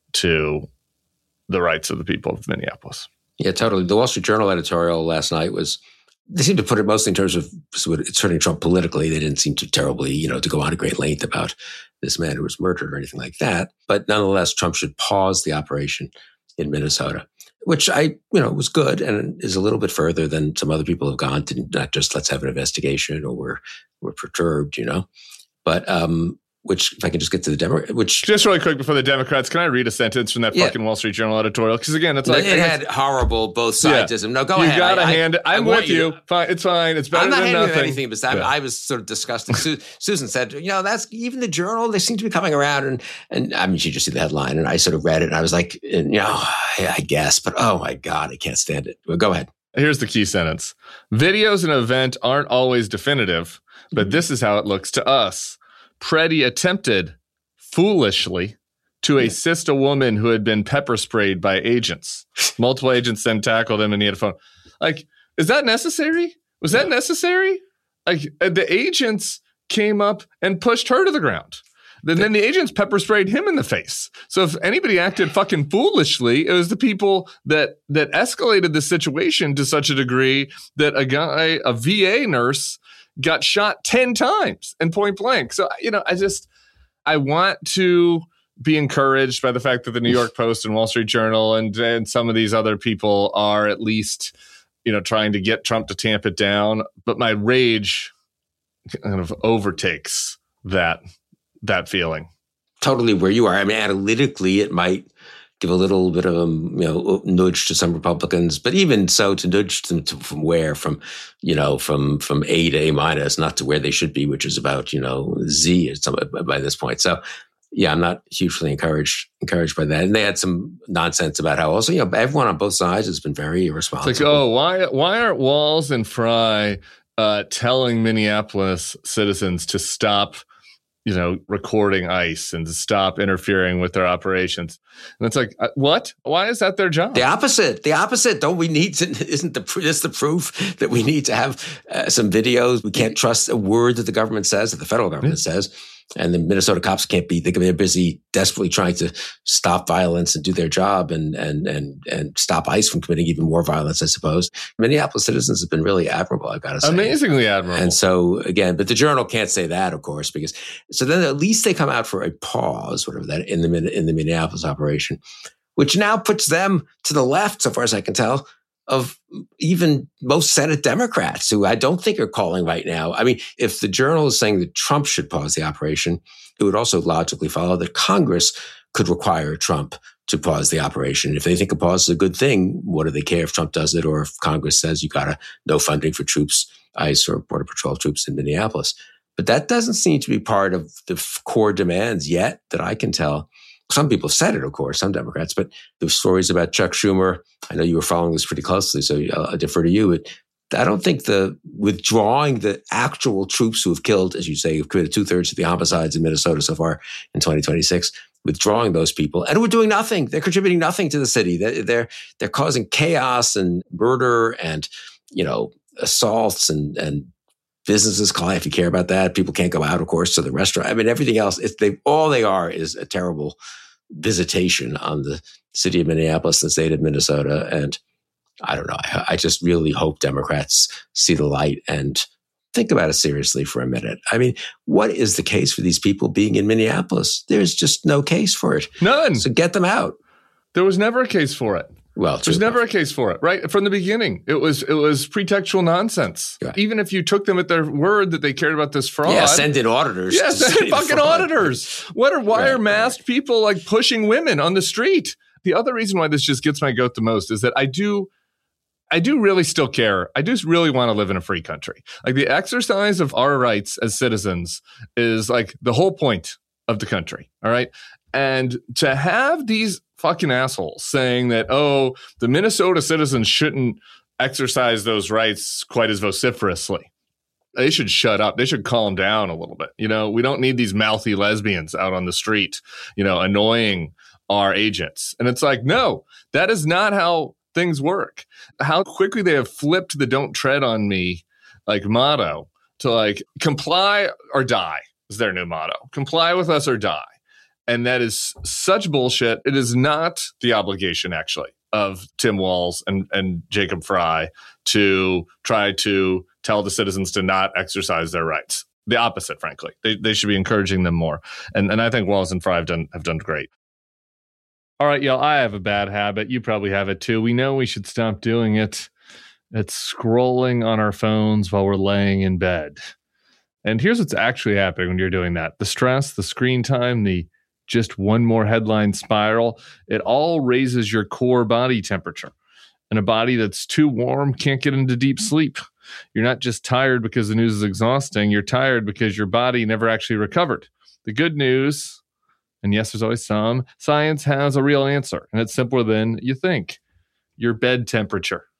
to the rights of the people of Minneapolis. Yeah, totally. The Wall Street Journal editorial last night was, they seemed to put it mostly in terms of it's hurting Trump politically. They didn't seem to terribly, you know, to go on a great length about this man who was murdered or anything like that. But nonetheless, Trump should pause the operation in Minnesota, which I, you know, was good and is a little bit further than some other people have gone to, not just let's have an investigation or we're, we're perturbed, you know, but, um, which, if I can just get to the Democrats, which... Just really quick before the Democrats, can I read a sentence from that yeah. fucking Wall Street Journal editorial? Because again, it's like... It had horrible both sidesism. Yeah. No, go you ahead. You got to I, hand it. I'm with you. you. Fine, it's fine. It's better than nothing. I'm not handing anything, but yeah. I was sort of disgusted. Su- Susan said, you know, that's even the Journal, they seem to be coming around. And, and I mean, she just see the headline, and I sort of read it, and I was like, and, you know, I, I guess, but oh my God, I can't stand it. Well, go ahead. Here's the key sentence. Videos in an event aren't always definitive, but this is how it looks to us. Preddy attempted, foolishly, to assist a woman who had been pepper sprayed by agents. Multiple agents then tackled him and he had a phone. Like, is that necessary? Was that necessary? Like, the agents came up and pushed her to the ground. Then, then the agents pepper sprayed him in the face. So if anybody acted fucking foolishly, it was the people that that escalated the situation to such a degree that a guy, a V A nurse, got shot ten times in point blank. So, you know, I just, I want to be encouraged by the fact that the New York Post and Wall Street Journal and, and some of these other people are at least, you know, trying to get Trump to tamp it down. But my rage kind of overtakes that that feeling. Totally where you are. I mean, analytically, it might give a little bit of a you know nudge to some Republicans, but even so, to nudge them to, from where, from you know, from from A to A minus, not to where they should be, which is about you know Z at some, by this point. So, yeah, I'm not hugely encouraged encouraged by that. And they had some nonsense about how also you know everyone on both sides has been very irresponsible. It's like, oh, why why aren't Walz and Fry uh, telling Minneapolis citizens to stop, you know, recording ICE and to stop interfering with their operations? And it's like, uh, what? Why is that their job? The opposite. The opposite. Don't we need to, isn't the, this the proof that we need to have uh, some videos? We can't trust a word that the government says, that the federal government yeah. says. And the Minnesota cops can't be, they're busy desperately trying to stop violence and do their job and, and, and, and stop ICE from committing even more violence, I suppose. Minneapolis citizens have been really admirable, I've got to say. Amazingly admirable. And so again, but the Journal can't say that, of course, because, so then at least they come out for a pause, whatever that, in the, in the Minneapolis operation, which now puts them to the left, so far as I can tell, of even most Senate Democrats, who I don't think are calling right now. I mean, if the Journal is saying that Trump should pause the operation, it would also logically follow that Congress could require Trump to pause the operation. If they think a pause is a good thing, what do they care if Trump does it or if Congress says you got to no funding for troops, ICE or Border Patrol troops in Minneapolis? But that doesn't seem to be part of the core demands yet that I can tell. Some people said it, of course, some Democrats, but the stories about Chuck Schumer, I know you were following this pretty closely, so I'll defer to you. But I don't think the withdrawing the actual troops who have killed, as you say, who've committed two thirds of the homicides in Minnesota so far in twenty twenty-six, withdrawing those people, and we're doing nothing. They're contributing nothing to the city. They're, they're, they're causing chaos and murder and, you know, assaults and, and businesses collapse. If you care about that, people can't go out, of course, to the restaurant. I mean, everything else, it's, they, all they are is a terrible visitation on the city of Minneapolis, the state of Minnesota. And I don't know. I, I just really hope Democrats see the light and think about it seriously for a minute. I mean, what is the case for these people being in Minneapolis? There's just no case for it. None. So get them out. There was never a case for it. Well, there's never a case for it, right? From the beginning, it was it was pretextual nonsense. Yeah. Even if you took them at their word that they cared about this fraud, yeah, send in auditors. Yeah, send in fucking auditors. What are why right, are masked right. people like pushing women on the street? The other reason why this just gets my goat the most is that I do, I do really still care. I do really want to live in a free country. Like the exercise of our rights as citizens is like the whole point of the country. All right, and to have these fucking assholes saying that, oh, the Minnesota citizens shouldn't exercise those rights quite as vociferously. They should shut up. They should calm down a little bit. You know, we don't need these mouthy lesbians out on the street, you know, annoying our agents. And it's like, no, that is not how things work. How quickly they have flipped the don't tread on me like motto to like comply or die is their new motto. Comply with us or die. And that is such bullshit. It is not the obligation, actually, of Tim Walz and, and Jacob Fry to try to tell the citizens to not exercise their rights. The opposite, frankly. They they should be encouraging them more. And and I think Walz and Fry have done have done great. All right, y'all, I have a bad habit. You probably have it too. We know we should stop doing it. It's scrolling on our phones while we're laying in bed. And here's what's actually happening when you're doing that. The stress, the screen time, the just one more headline spiral, it all raises your core body temperature. And a body that's too warm can't get into deep sleep. You're not just tired because the news is exhausting. You're tired because your body never actually recovered. The good news, and yes, there's always some, science has a real answer, and it's simpler than you think. Your bed temperature.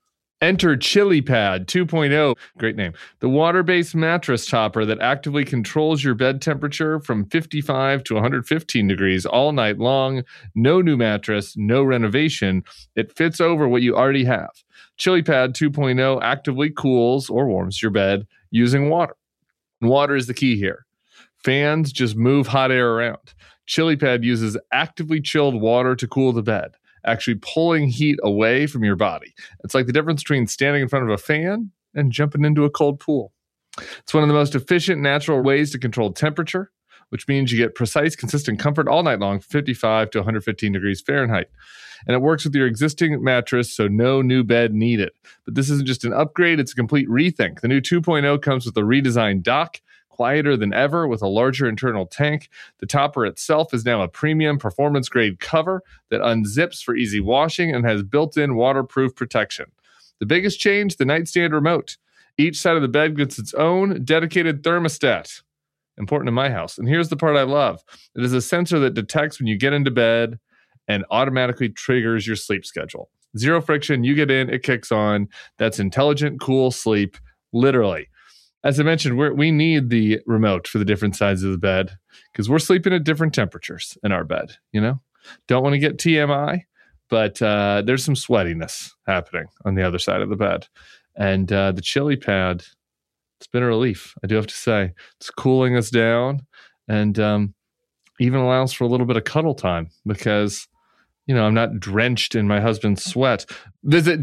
Enter ChiliPad two point oh, great name, the water-based mattress topper that actively controls your bed temperature from fifty-five to one hundred fifteen degrees all night long. No new mattress, no renovation. It fits over what you already have. ChiliPad two point oh actively cools or warms your bed using water. And water is the key here. Fans just move hot air around. ChiliPad uses actively chilled water to cool the bed, actually pulling heat away from your body. It's like the difference between standing in front of a fan and jumping into a cold pool. It's one of the most efficient natural ways to control temperature, which means you get precise, consistent comfort all night long, fifty-five to one hundred fifteen degrees Fahrenheit. And it works with your existing mattress, so no new bed needed. But this isn't just an upgrade, it's a complete rethink. The new two point oh comes with a redesigned dock, quieter than ever with a larger internal tank. The topper itself is now a premium performance-grade cover that unzips for easy washing and has built-in waterproof protection. The biggest change, the nightstand remote. Each side of the bed gets its own dedicated thermostat. Important in my house. And here's the part I love. It is a sensor that detects when you get into bed and automatically triggers your sleep schedule. Zero friction, you get in, it kicks on. That's intelligent, cool sleep, literally. As I mentioned, we're, we need the remote for the different sides of the bed because we're sleeping at different temperatures in our bed, you know? Don't want to get T M I, but uh, there's some sweatiness happening on the other side of the bed. And uh, the ChiliPad, it's been a relief, I do have to say. It's cooling us down and um, even allows for a little bit of cuddle time because, you know, I'm not drenched in my husband's sweat. Visit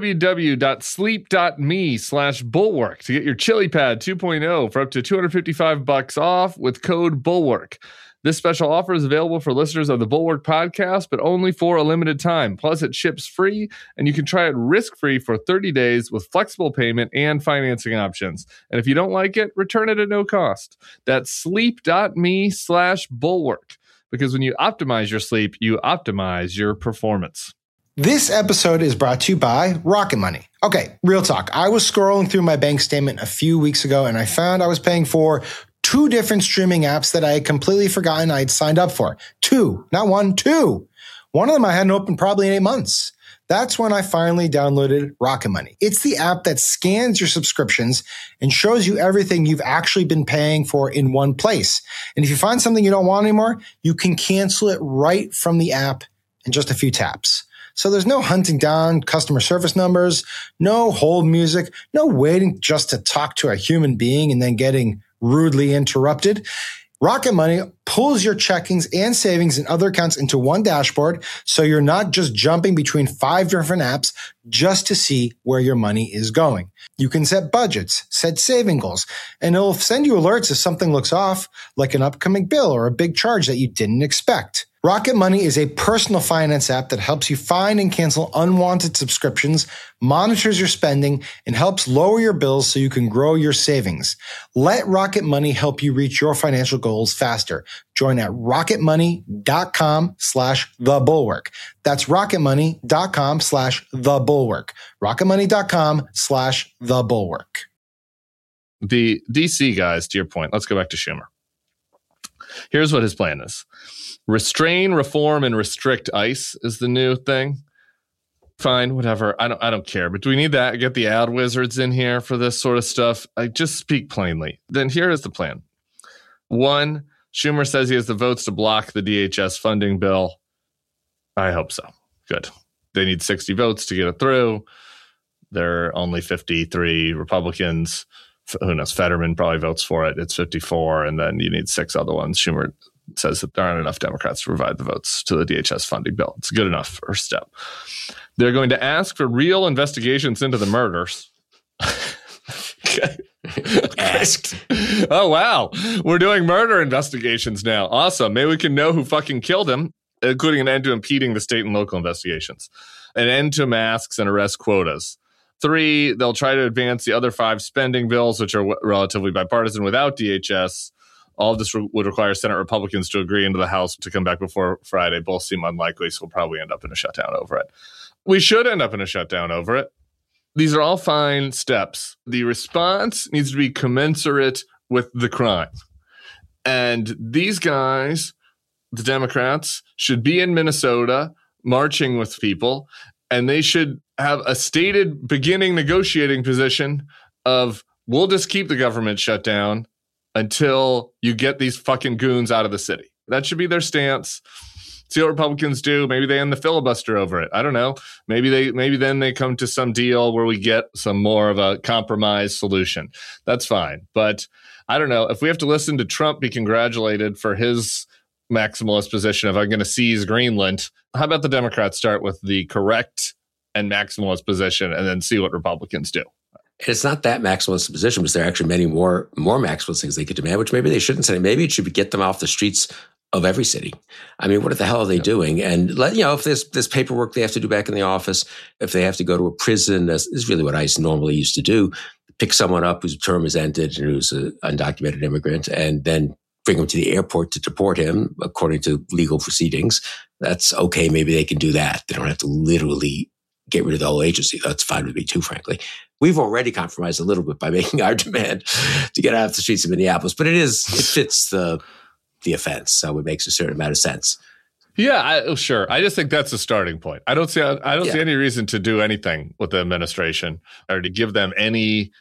www.sleep.me slash bulwark to get your ChiliPad two point oh for up to two hundred fifty-five bucks off with code BULWARK. This special offer is available for listeners of the Bulwark podcast, but only for a limited time. Plus, it ships free, and you can try it risk-free for thirty days with flexible payment and financing options. And if you don't like it, return it at no cost. That's sleep.me slash bulwark. Because when you optimize your sleep, you optimize your performance. This episode is brought to you by Rocket Money. Okay, real talk. I was scrolling through my bank statement a few weeks ago, and I found I was paying for two different streaming apps that I had completely forgotten I had signed up for. Two, not one, two. One of them I hadn't opened probably in eight months. That's when I finally downloaded Rocket Money. It's the app that scans your subscriptions and shows you everything you've actually been paying for in one place. And if you find something you don't want anymore, you can cancel it right from the app in just a few taps. So there's no hunting down customer service numbers, no hold music, no waiting just to talk to a human being and then getting rudely interrupted. Rocket Money pulls your checkings and savings and other accounts into one dashboard, so you're not just jumping between five different apps just to see where your money is going. You can set budgets, set saving goals, and it'll send you alerts if something looks off, like an upcoming bill or a big charge that you didn't expect. Rocket Money is a personal finance app that helps you find and cancel unwanted subscriptions, monitors your spending, and helps lower your bills so you can grow your savings. Let Rocket Money help you reach your financial goals faster. Join at rocketmoney.com slash the bulwark. That's rocketmoney.com slash the bulwark. rocketmoney.com slash the bulwark. The D C guys, to your point, let's go back to Schumer. Here's what his plan is. Restrain, reform, and restrict ICE is the new thing. Fine, whatever. I don't I don't care. But do we need that? Get the ad wizards in here for this sort of stuff? I just speak plainly. Then here is the plan. One, Schumer says he has the votes to block the D H S funding bill. I hope so. Good. They need sixty votes to get it through. There are only fifty-three Republicans. Who knows? Fetterman probably votes for it. It's fifty-four, and then you need six other ones. Schumer says that there aren't enough Democrats to provide the votes to the D H S funding bill. It's good enough first step. They're going to ask for real investigations into the murders. Asked. Oh, wow. We're doing murder investigations now. Awesome. Maybe we can know who fucking killed him, including an end to impeding the state and local investigations. An end to masks and arrest quotas. Three, they'll try to advance the other five spending bills, which are w- relatively bipartisan without D H S. All of this re- would require Senate Republicans to agree into the House to come back before Friday. Both seem unlikely, so we'll probably end up in a shutdown over it. We should end up in a shutdown over it. These are all fine steps. The response needs to be commensurate with the crime. And these guys, the Democrats, should be in Minnesota marching with people, and they should have a stated beginning negotiating position of we'll just keep the government shut down until you get these fucking goons out of the city. That should be their stance. See what Republicans do. Maybe they end the filibuster over it. I don't know. Maybe they, maybe then they come to some deal where we get some more of a compromise solution. That's fine. But I don't know. If we have to listen to Trump be congratulated for his maximalist position of I'm going to seize Greenland, how about the Democrats start with the correct and maximalist position and then see what Republicans do? It's not that maximalist position, but there are actually many more more maximalist things they could demand, which maybe they shouldn't say. Maybe it should be get them off the streets of every city. I mean, what the hell are they yeah. doing? And let, you know, if there's there's paperwork they have to do back in the office, if they have to go to a prison, this is really what ICE normally used to do: pick someone up whose term is ended and who's an undocumented immigrant, and then bring him to the airport to deport him according to legal proceedings. That's okay. Maybe they can do that. They don't have to literally get rid of the whole agency. That's fine with me too, frankly. We've already compromised a little bit by making our demand to get out of the streets of Minneapolis, but it is, it fits the, the offense. So it makes a certain amount of sense. Yeah, I, sure. I just think that's a starting point. I don't see, I don't yeah. see any reason to do anything with the administration or to give them any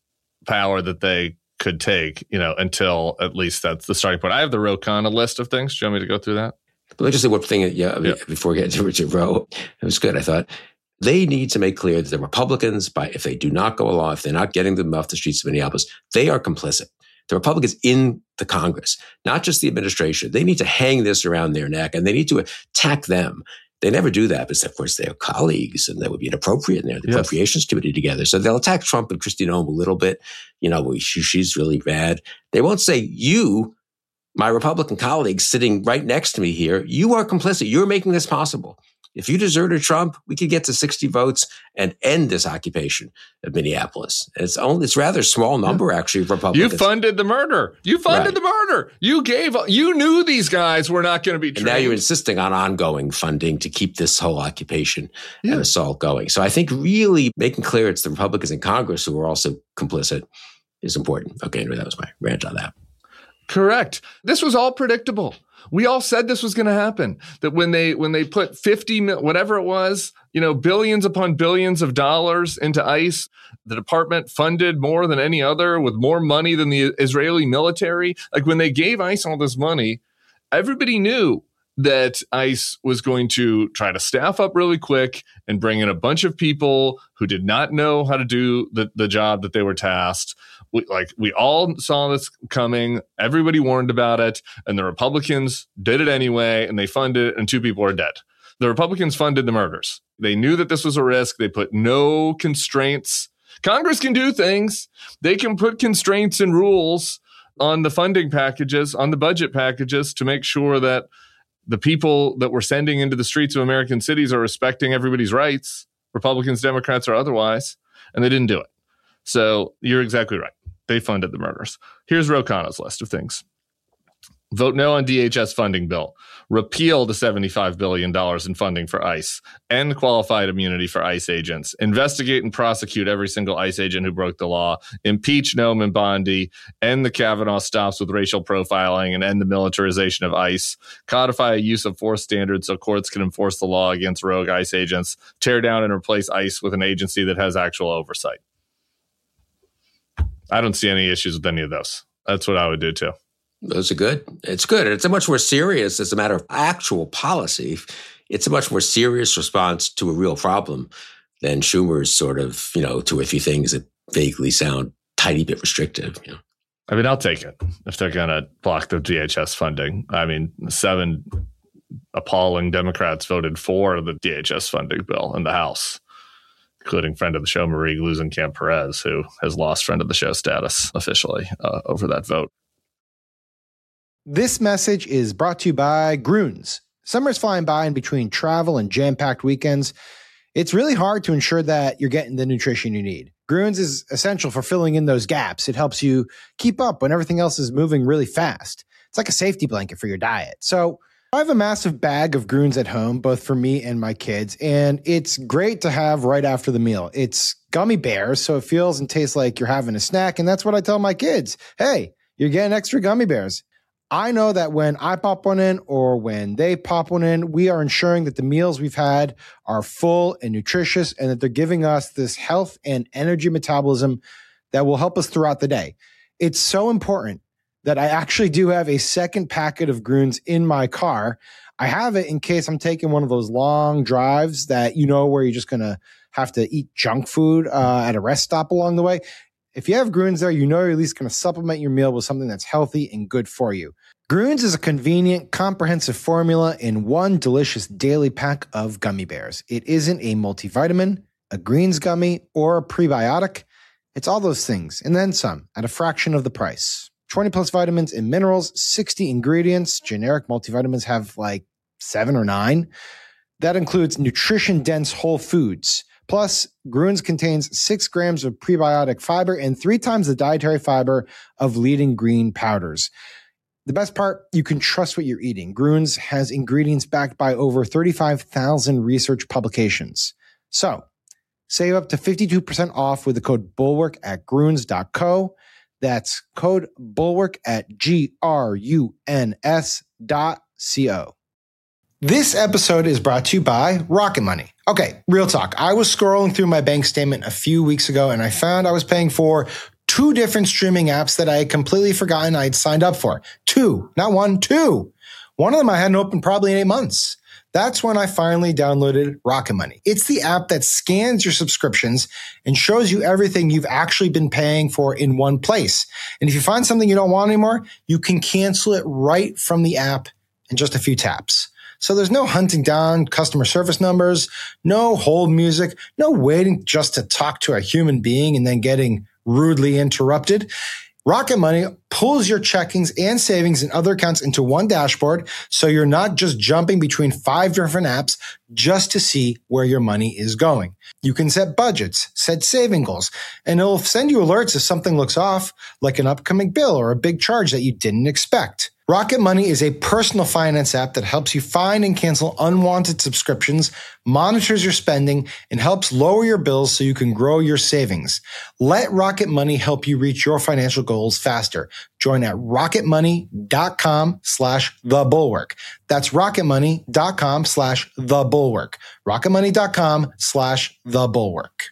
power that they could take, you know, until at least that's the starting point. I have the Ro Khanna list of things. Do you want me to go through that? Let me just say one thing. Yeah, yeah. Before we get to Richard Rowe, it was good. I thought they need to make clear that the Republicans, by if they do not go along, if they're not getting them off the streets of Minneapolis, they are complicit. The Republicans in the Congress, not just the administration, they need to hang this around their neck and they need to attack them. They never do that, but of course they're colleagues and that would be inappropriate. And they're the yes. Appropriations Committee together. So they'll attack Trump and Kristi Noem a little bit. You know, she, she's really bad. They won't say, you, my Republican colleagues sitting right next to me here, you are complicit. You're making this possible. If you deserted Trump, we could get to sixty votes and end this occupation of Minneapolis. It's only, it's a rather small number, actually, of Republicans. You funded the murder. You funded right. the murder. You gave, you knew these guys were not going to be trained. And now you're insisting on ongoing funding to keep this whole occupation yeah. and assault going. So I think really making clear it's the Republicans in Congress who are also complicit is important. Okay, anyway, that was my rant on that. Correct. This was all predictable. We all said this was going to happen, that when they when they put fifty, whatever it was, you know, billions upon billions of dollars into ICE, the department funded more than any other with more money than the Israeli military. Like when they gave ICE all this money, everybody knew that ICE was going to try to staff up really quick and bring in a bunch of people who did not know how to do the, the job that they were tasked. We, like we all saw this coming. Everybody warned about it. And the Republicans did it anyway. And they funded it. And two people are dead. The Republicans funded the murders. They knew that this was a risk. They put no constraints. Congress can do things. They can put constraints and rules on the funding packages, on the budget packages to make sure that the people that we're sending into the streets of American cities are respecting everybody's rights, Republicans, Democrats, or otherwise, and they didn't do it. So you're exactly right. They funded the murders. Here's Ro Khanna's list of things. Vote no on D H S funding bill. Repeal the seventy-five billion dollars in funding for ICE. End qualified immunity for ICE agents. Investigate and prosecute every single ICE agent who broke the law. Impeach Noem and Bondi. End the Kavanaugh stops with racial profiling and end the militarization of ICE. Codify a use of force standard so courts can enforce the law against rogue ICE agents. Tear down and replace ICE with an agency that has actual oversight. I don't see any issues with any of those. That's what I would do too. Those are good. It's good. It's a much more serious, as a matter of actual policy, it's a much more serious response to a real problem than Schumer's sort of, you know, two or three things that vaguely sound tiny bit restrictive. You know? I mean, I'll take it if they're going to block the D H S funding. I mean, seven appalling Democrats voted for the D H S funding bill in the House, including friend of the show, Marie Gluesenkamp-Perez, who has lost friend of the show status officially uh, over that vote. This message is brought to you by Grüns. Summer's flying by, and between travel and jam-packed weekends, it's really hard to ensure that you're getting the nutrition you need. Grüns is essential for filling in those gaps. It helps you keep up when everything else is moving really fast. It's like a safety blanket for your diet. So I have a massive bag of Grüns at home, both for me and my kids, and it's great to have right after the meal. It's gummy bears, so it feels and tastes like you're having a snack, and that's what I tell my kids. Hey, you're getting extra gummy bears. I know that when I pop one in or when they pop one in, we are ensuring that the meals we've had are full and nutritious and that they're giving us this health and energy metabolism that will help us throughout the day. It's so important that I actually do have a second packet of Grunes in my car. I have it in case I'm taking one of those long drives that, you know, where you're just going to have to eat junk food uh, at a rest stop along the way. If you have Grunes there, you know you're at least going to supplement your meal with something that's healthy and good for you. Grunes is a convenient, comprehensive formula in one delicious daily pack of gummy bears. It isn't a multivitamin, a greens gummy, or a prebiotic. It's all those things, and then some, at a fraction of the price. twenty plus vitamins and minerals, sixty ingredients. Generic multivitamins have like seven or nine. That includes nutrition-dense whole foods. Plus, Grunes contains six grams of prebiotic fiber and three times the dietary fiber of leading green powders. The best part, you can trust what you're eating. Grunes has ingredients backed by over thirty-five thousand research publications. So, save up to fifty-two percent off with the code BULWARK at grunes dot co. That's code BULWARK at G R U N S dot C O. This episode is brought to you by Rocket Money. Okay, real talk. I was scrolling through my bank statement a few weeks ago and I found I was paying for two different streaming apps that I had completely forgotten I had signed up for. Two, not one, two. One of them I hadn't opened probably in eight months. That's when I finally downloaded Rocket Money. It's the app that scans your subscriptions and shows you everything you've actually been paying for in one place. And if you find something you don't want anymore, you can cancel it right from the app in just a few taps. So there's no hunting down customer service numbers, no hold music, no waiting just to talk to a human being and then getting rudely interrupted. Rocket Money pulls your checkings and savings and other accounts into one dashboard, so you're not just jumping between five different apps just to see where your money is going. You can set budgets, set saving goals, and it'll send you alerts if something looks off, like an upcoming bill or a big charge that you didn't expect. Rocket Money is a personal finance app that helps you find and cancel unwanted subscriptions, monitors your spending, and helps lower your bills so you can grow your savings. Let Rocket Money help you reach your financial goals faster. Join at rocketmoney.com slash the bulwark. That's rocketmoney.com slash the bulwark. rocketmoney.com slash the bulwark.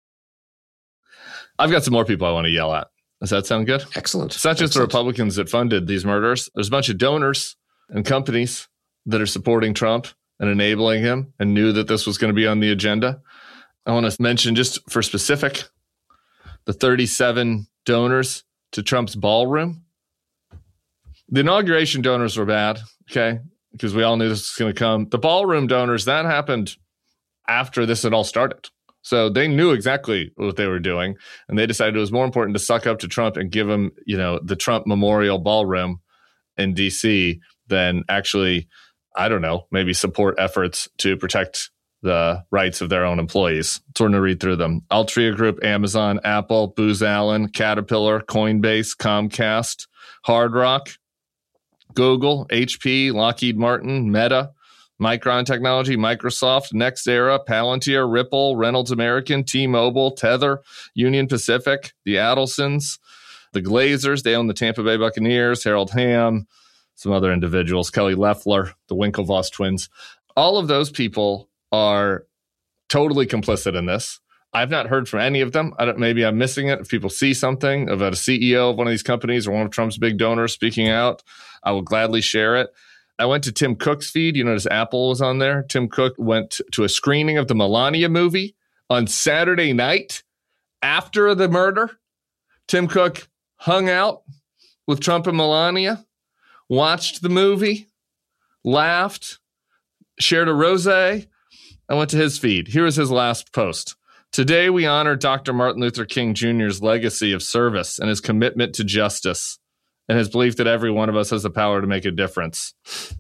I've got some more people I want to yell at. Does that sound good? Excellent. It's not just Excellent. the Republicans that funded these murders. There's a bunch of donors and companies that are supporting Trump and enabling him and knew that this was going to be on the agenda. I want to mention, just for specific, the thirty-seven donors to Trump's ballroom. The inauguration donors were bad, okay, because we all knew this was going to come. The ballroom donors, that happened after this had all started. So they knew exactly what they were doing, and they decided it was more important to suck up to Trump and give him, you know, the Trump Memorial Ballroom in D C than actually, I don't know, maybe support efforts to protect the rights of their own employees. So we're going to read through them. Altria Group, Amazon, Apple, Booz Allen, Caterpillar, Coinbase, Comcast, Hard Rock, Google, H P, Lockheed Martin, Meta, Micron Technology, Microsoft, NextEra, Palantir, Ripple, Reynolds American, T-Mobile, Tether, Union Pacific, the Adelsons, the Glazers, they own the Tampa Bay Buccaneers, Harold Hamm, some other individuals, Kelly Loeffler, the Winklevoss twins. All of those people are totally complicit in this. I've not heard from any of them. I don't, maybe I'm missing it. If people see something about a C E O of one of these companies or one of Trump's big donors speaking out, I will gladly share it. I went to Tim Cook's feed. You notice Apple was on there. Tim Cook went to a screening of the Melania movie on Saturday night after the murder. Tim Cook hung out with Trump and Melania, watched the movie, laughed, shared a rosé. I went to his feed. Here was his last post. Today, we honor Doctor Martin Luther King Junior's legacy of service and his commitment to justice, and his belief that every one of us has the power to make a difference.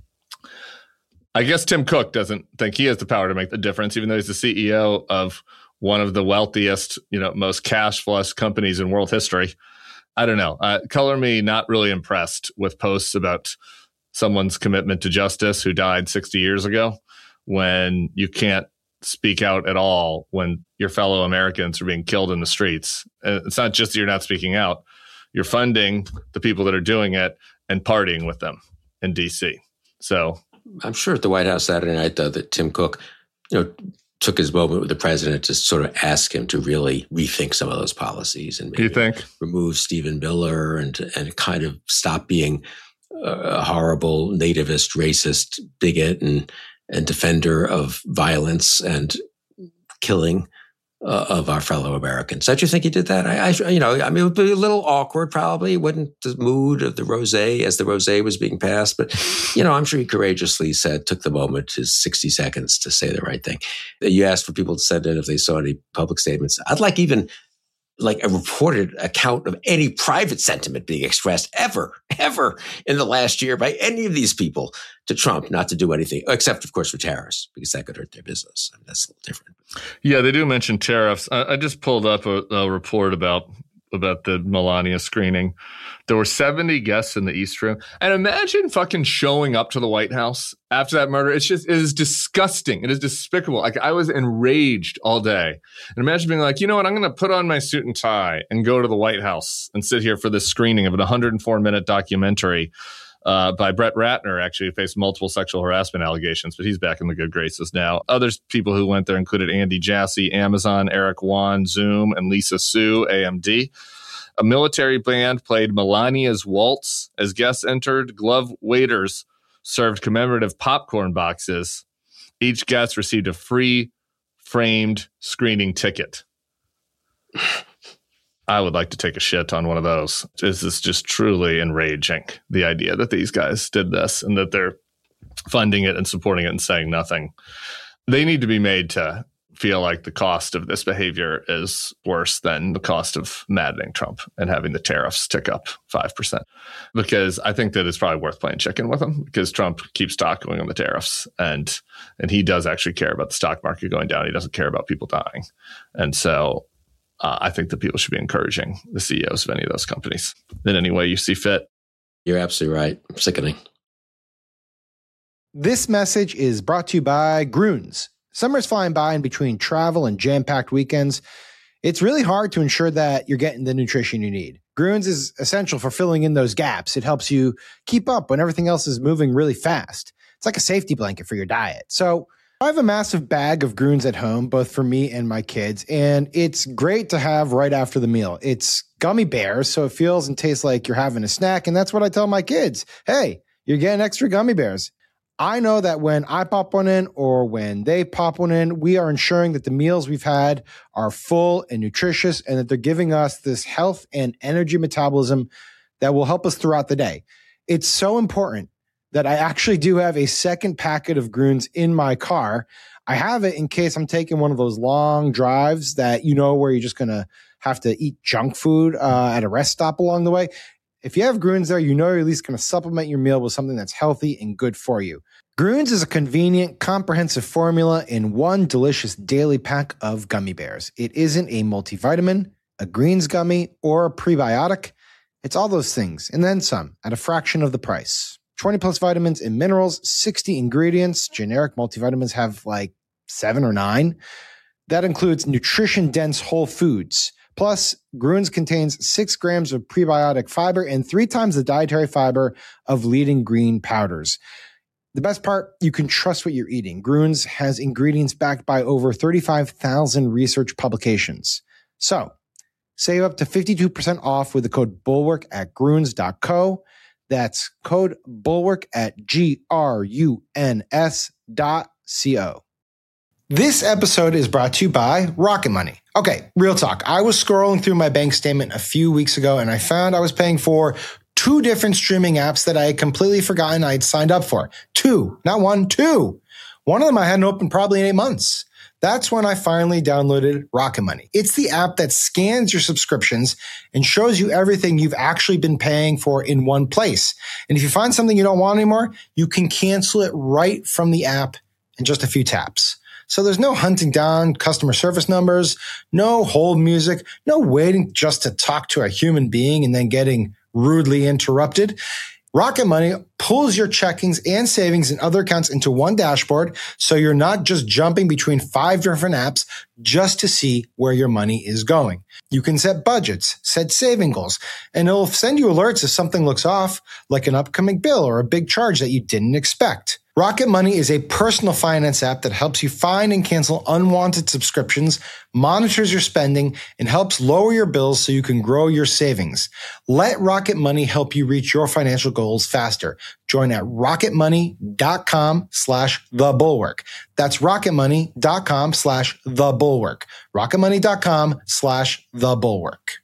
I guess Tim Cook doesn't think he has the power to make the difference, even though he's the C E O of one of the wealthiest, you know, most cash-flush companies in world history. I don't know. Uh, color me not really impressed with posts about someone's commitment to justice who died sixty years ago, when you can't speak out at all when your fellow Americans are being killed in the streets. And it's not just that you're not speaking out. You're funding the people that are doing it, and partying with them in D C. So I'm sure at the White House Saturday night, though, that Tim Cook, you know, took his moment with the president to sort of ask him to really rethink some of those policies and maybe you think? remove Stephen Miller and and kind of stop being a horrible nativist, racist bigot and and defender of violence and killing uh, of our fellow Americans. Don't you think he did that? I, I, you know, I mean, it would be a little awkward, probably. Wouldn't the mood of the rosé as the rosé was being passed? But, you know, I'm sure he courageously said, took the moment, his sixty seconds to say the right thing. You asked for people to send in if they saw any public statements. I'd like even like a reported account of any private sentiment being expressed ever, ever in the last year by any of these people to Trump not to do anything, except, of course, for tariffs, because that could hurt their business. I mean, that's a little different. Yeah, they do mention tariffs. I, I just pulled up a, a report about about the Melania screening. There were seventy guests in the East Room. And imagine fucking showing up to the White House after that murder. It's just, it is disgusting. It is despicable. Like, I was enraged all day. And imagine being like, you know what, I'm going to put on my suit and tie and go to the White House and sit here for this screening of an one hundred four minute documentary uh, by Brett Ratner, actually, who faced multiple sexual harassment allegations, but he's back in the good graces now. Other people who went there included Andy Jassy, Amazon, Eric Wan, Zoom, and Lisa Su, A M D. A military band played Melania's Waltz as guests entered. Glove waiters served commemorative popcorn boxes. Each guest received a free framed screening ticket. I would like to take a shit on one of those. This is just truly enraging, the idea that these guys did this and that they're funding it and supporting it and saying nothing. They need to be made to feel like the cost of this behavior is worse than the cost of maddening Trump and having the tariffs tick up five percent. Because I think that it's probably worth playing chicken with him, because Trump keeps talking on the tariffs, and and he does actually care about the stock market going down. He doesn't care about people dying. And so uh, I think that people should be encouraging the C E Os of any of those companies in any way you see fit. You're absolutely right. Sickening. This message is brought to you by Grüns. Summer's flying by, and between travel and jam-packed weekends, it's really hard to ensure that you're getting the nutrition you need. Grüns is essential for filling in those gaps. It helps you keep up when everything else is moving really fast. It's like a safety blanket for your diet. So I have a massive bag of Grüns at home, both for me and my kids, and it's great to have right after the meal. It's gummy bears, so it feels and tastes like you're having a snack, and that's what I tell my kids. Hey, you're getting extra gummy bears. I know that when I pop one in or when they pop one in, we are ensuring that the meals we've had are full and nutritious, and that they're giving us this health and energy metabolism that will help us throughout the day. It's so important that I actually do have a second packet of Grüns in my car. I have it in case I'm taking one of those long drives that, you know, where you're just going to have to eat junk food uh, at a rest stop along the way. If you have Grüns there, you know you're at least going to supplement your meal with something that's healthy and good for you. Grüns is a convenient, comprehensive formula in one delicious daily pack of gummy bears. It isn't a multivitamin, a greens gummy, or a prebiotic. It's all those things, and then some, at a fraction of the price. twenty plus vitamins and minerals, sixty ingredients. Generic multivitamins have like seven or nine. That includes nutrition-dense whole foods. Plus, Grüns contains six grams of prebiotic fiber and three times the dietary fiber of leading green powders. The best part, you can trust what you're eating. Grüns has ingredients backed by over thirty-five thousand research publications. So, save up to fifty-two percent off with the code BULWARK at grüns dot co. That's code BULWARK at G R U N S dot C O. This episode is brought to you by Rocket Money. Okay, real talk. I was scrolling through my bank statement a few weeks ago, and I found I was paying for two different streaming apps that I had completely forgotten I had signed up for. Two, not one, two. One of them I hadn't opened probably in eight months. That's when I finally downloaded Rocket Money. It's the app that scans your subscriptions and shows you everything you've actually been paying for in one place. And if you find something you don't want anymore, you can cancel it right from the app in just a few taps. So there's no hunting down customer service numbers, no hold music, no waiting just to talk to a human being and then getting rudely interrupted. Rocket Money pulls your checkings and savings and other accounts into one dashboard, so you're not just jumping between five different apps just to see where your money is going. You can set budgets, set saving goals, and it'll send you alerts if something looks off, like an upcoming bill or a big charge that you didn't expect. Rocket Money is a personal finance app that helps you find and cancel unwanted subscriptions, monitors your spending, and helps lower your bills so you can grow your savings. Let Rocket Money help you reach your financial goals faster. Join at rocketmoney.com slash the bulwark. That's rocketmoney.com slash the bulwark. rocketmoney.com slash the bulwark.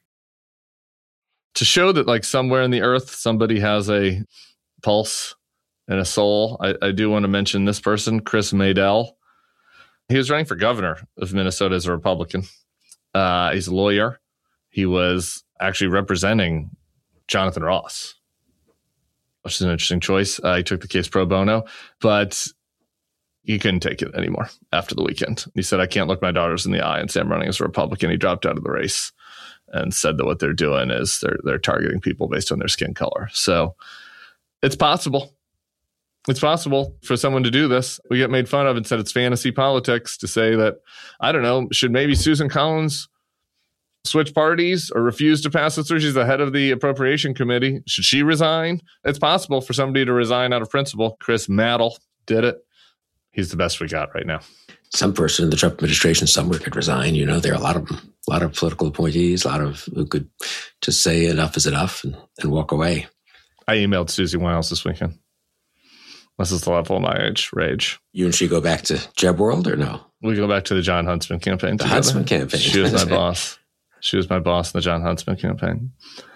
To show that like somewhere in the earth, somebody has a pulse and a soul, I, I do want to mention this person, Chris Maydell. He was running for governor of Minnesota as a Republican. Uh, he's a lawyer. He was actually representing Jonathan Ross, which is an interesting choice. Uh, he took the case pro bono, but he couldn't take it anymore after the weekend. He said, I can't look my daughters in the eye and say I'm running as a Republican. He dropped out of the race and said that what they're doing is they're they're targeting people based on their skin color. So it's possible. It's possible for someone to do this. We get made fun of and said it's fantasy politics to say that, I don't know, should maybe Susan Collins switch parties or refuse to pass it through? She's the head of the appropriation committee. Should she resign? It's possible for somebody to resign out of principle. Chris Maddle did it. He's the best we got right now. Some person in the Trump administration somewhere could resign. You know, there are a lot of them, a lot of political appointees, a lot of who could just say enough is enough and, and walk away. I emailed Susie Wiles this weekend. This is the level of my age rage. You and she go back to Jeb World or no? We go back to the John Huntsman campaign. The together. Huntsman campaign. She was my boss. She was my boss in the John Huntsman campaign.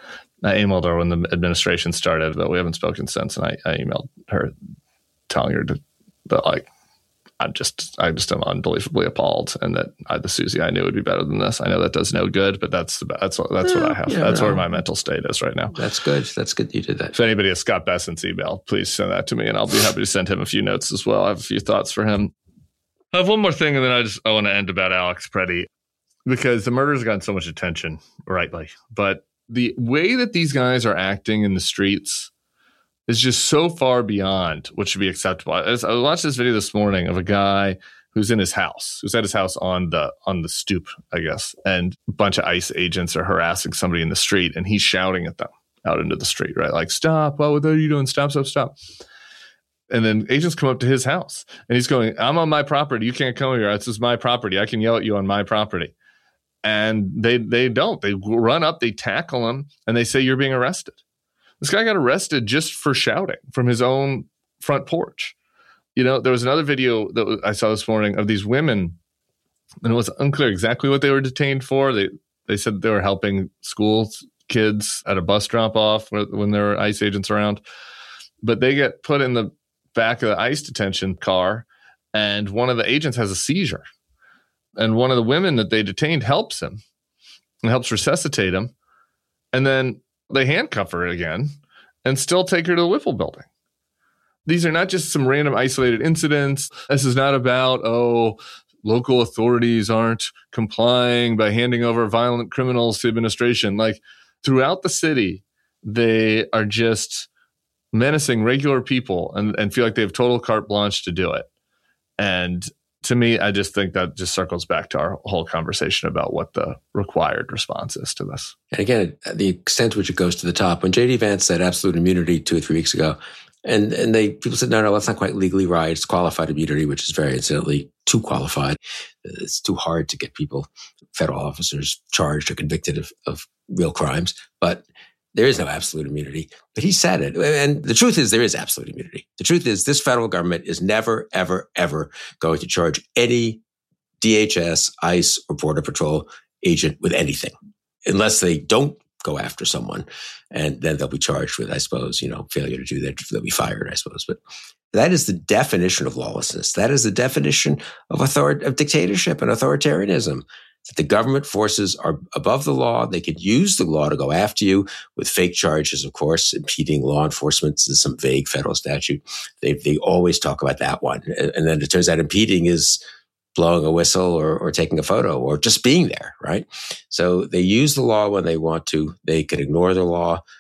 I emailed her when the administration started, but we haven't spoken since. And I, I emailed her telling her to, that, like, I'm just, I just am unbelievably appalled, and that I, the Susie I knew would be better than this. I know that does no good, but that's that's what that's yeah, what I have. Yeah, that's no. where my mental state is right now. That's good. That's good. You did that. If anybody has Scott Bessent's email, please send that to me, and I'll be happy to send him a few notes as well. I have a few thoughts for him. I have one more thing, and then I just I want to end about Alex Preddy, because the murder's gotten so much attention, rightly, but the way that these guys are acting in the streets is just so far beyond what should be acceptable. I watched this video this morning of a guy who's in his house, who's at his house on the on the stoop, I guess, and a bunch of ICE agents are harassing somebody in the street, and he's shouting at them out into the street, right? Like, stop, what are you doing? Stop, stop, stop. And then agents come up to his house, and he's going, I'm on my property. You can't come here. This is my property. I can yell at you on my property. And they they don't. They run up, they tackle him, and they say, you're being arrested. This guy got arrested just for shouting from his own front porch. You know, there was another video that I saw this morning of these women, and it was unclear exactly what they were detained for. They they said they were helping school kids at a bus drop-off when there were ICE agents around. But they get put in the back of the ICE detention car, and one of the agents has a seizure. And one of the women that they detained helps him and helps resuscitate him. And then they handcuff her again and still take her to the Whipple building. These are not just some random isolated incidents. This is not about, oh, local authorities aren't complying by handing over violent criminals to administration. Like, throughout the city, they are just menacing regular people and, and feel like they have total carte blanche to do it. And to me, I just think that just circles back to our whole conversation about what the required response is to this. And again, the extent to which it goes to the top. When J D Vance said absolute immunity two or three weeks ago, and and they people said, no, no, that's not quite legally right. It's qualified immunity, which is very incidentally too qualified. It's too hard to get people, federal officers, charged or convicted of, of real crimes. But there is no absolute immunity. But he said it. And the truth is there is absolute immunity. The truth is this federal government is never, ever, ever going to charge any D H S, ICE, or Border Patrol agent with anything unless they don't go after someone. And then they'll be charged with, I suppose, you know, failure to do that. They'll be fired, I suppose. But that is the definition of lawlessness. That is the definition of author- of dictatorship and authoritarianism. That the government forces are above the law. They could use the law to go after you with fake charges, of course, impeding law enforcement. This is some vague federal statute. They they always talk about that one. And then it turns out impeding is blowing a whistle or, or taking a photo or just being there, right? So they use the law when they want to. They can ignore the law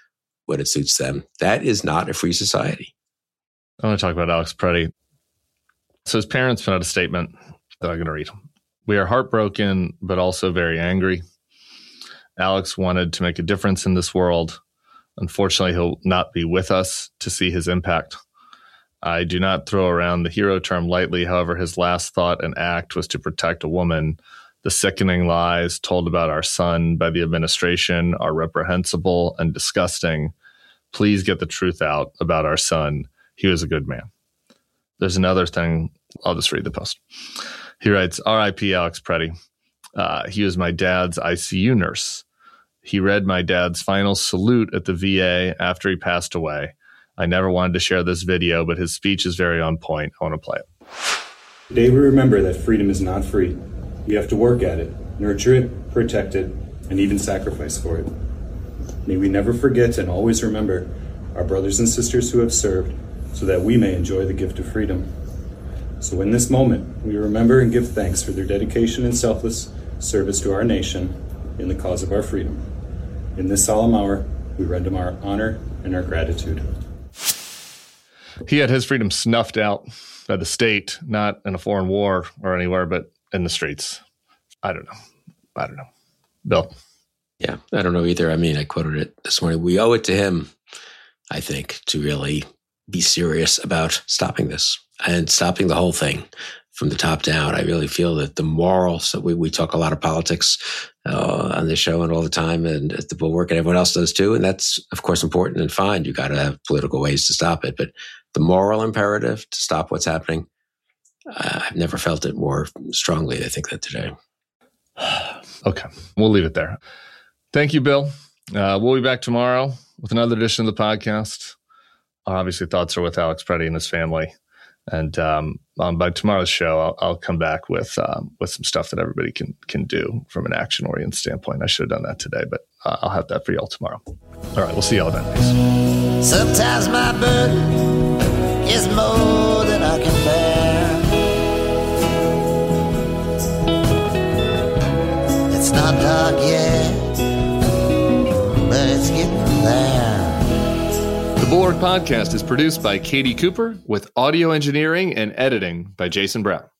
when it suits them. That is not a free society. I want to talk about Alex Preddy. So his parents put out a statement that I'm going to read. We are heartbroken, but also very angry. Alex wanted to make a difference in this world. Unfortunately, he'll not be with us to see his impact. I do not throw around the hero term lightly. However, his last thought and act was to protect a woman. The sickening lies told about our son by the administration are reprehensible and disgusting. Please get the truth out about our son. He was a good man. There's another thing. I'll just read the post. He writes, R I P Alex Preddy. Uh, he was my dad's I C U nurse. He read my dad's final salute at the V A after he passed away. I never wanted to share this video, but his speech is very on point. I want to play it. Today we remember that freedom is not free. We have to work at it, nurture it, protect it, and even sacrifice for it. May we never forget and always remember our brothers and sisters who have served so that we may enjoy the gift of freedom. So in this moment, we remember and give thanks for their dedication and selfless service to our nation in the cause of our freedom. In this solemn hour, we render them our honor and our gratitude. He had his freedom snuffed out by the state, not in a foreign war or anywhere, but in the streets. I don't know. I don't know. Bill. Yeah, I don't know either. I mean, I quoted it this morning. We owe it to him, I think, to really be serious about stopping this and stopping the whole thing from the top down. I really feel that the moral, so we, we talk a lot of politics uh, on this show and all the time, and at the Bulwark, and everyone else does too. And that's, of course, important and fine. You got to have political ways to stop it. But the moral imperative to stop what's happening, uh, I've never felt it more strongly, I think, than today. Okay, we'll leave it there. Thank you, Bill. Uh, we'll be back tomorrow with another edition of the podcast. Obviously, thoughts are with Alex Preddy and his family. And um, um, by tomorrow's show, I'll, I'll come back with um, with some stuff that everybody can can do from an action-oriented standpoint. I should have done that today, but uh, I'll have that for y'all tomorrow. All right, we'll see y'all then. Peace. Sometimes my burden is more than I can bear. It's not dark yet, but it's getting there. The Bulwark Podcast is produced by Katie Cooper with audio engineering and editing by Jason Brown.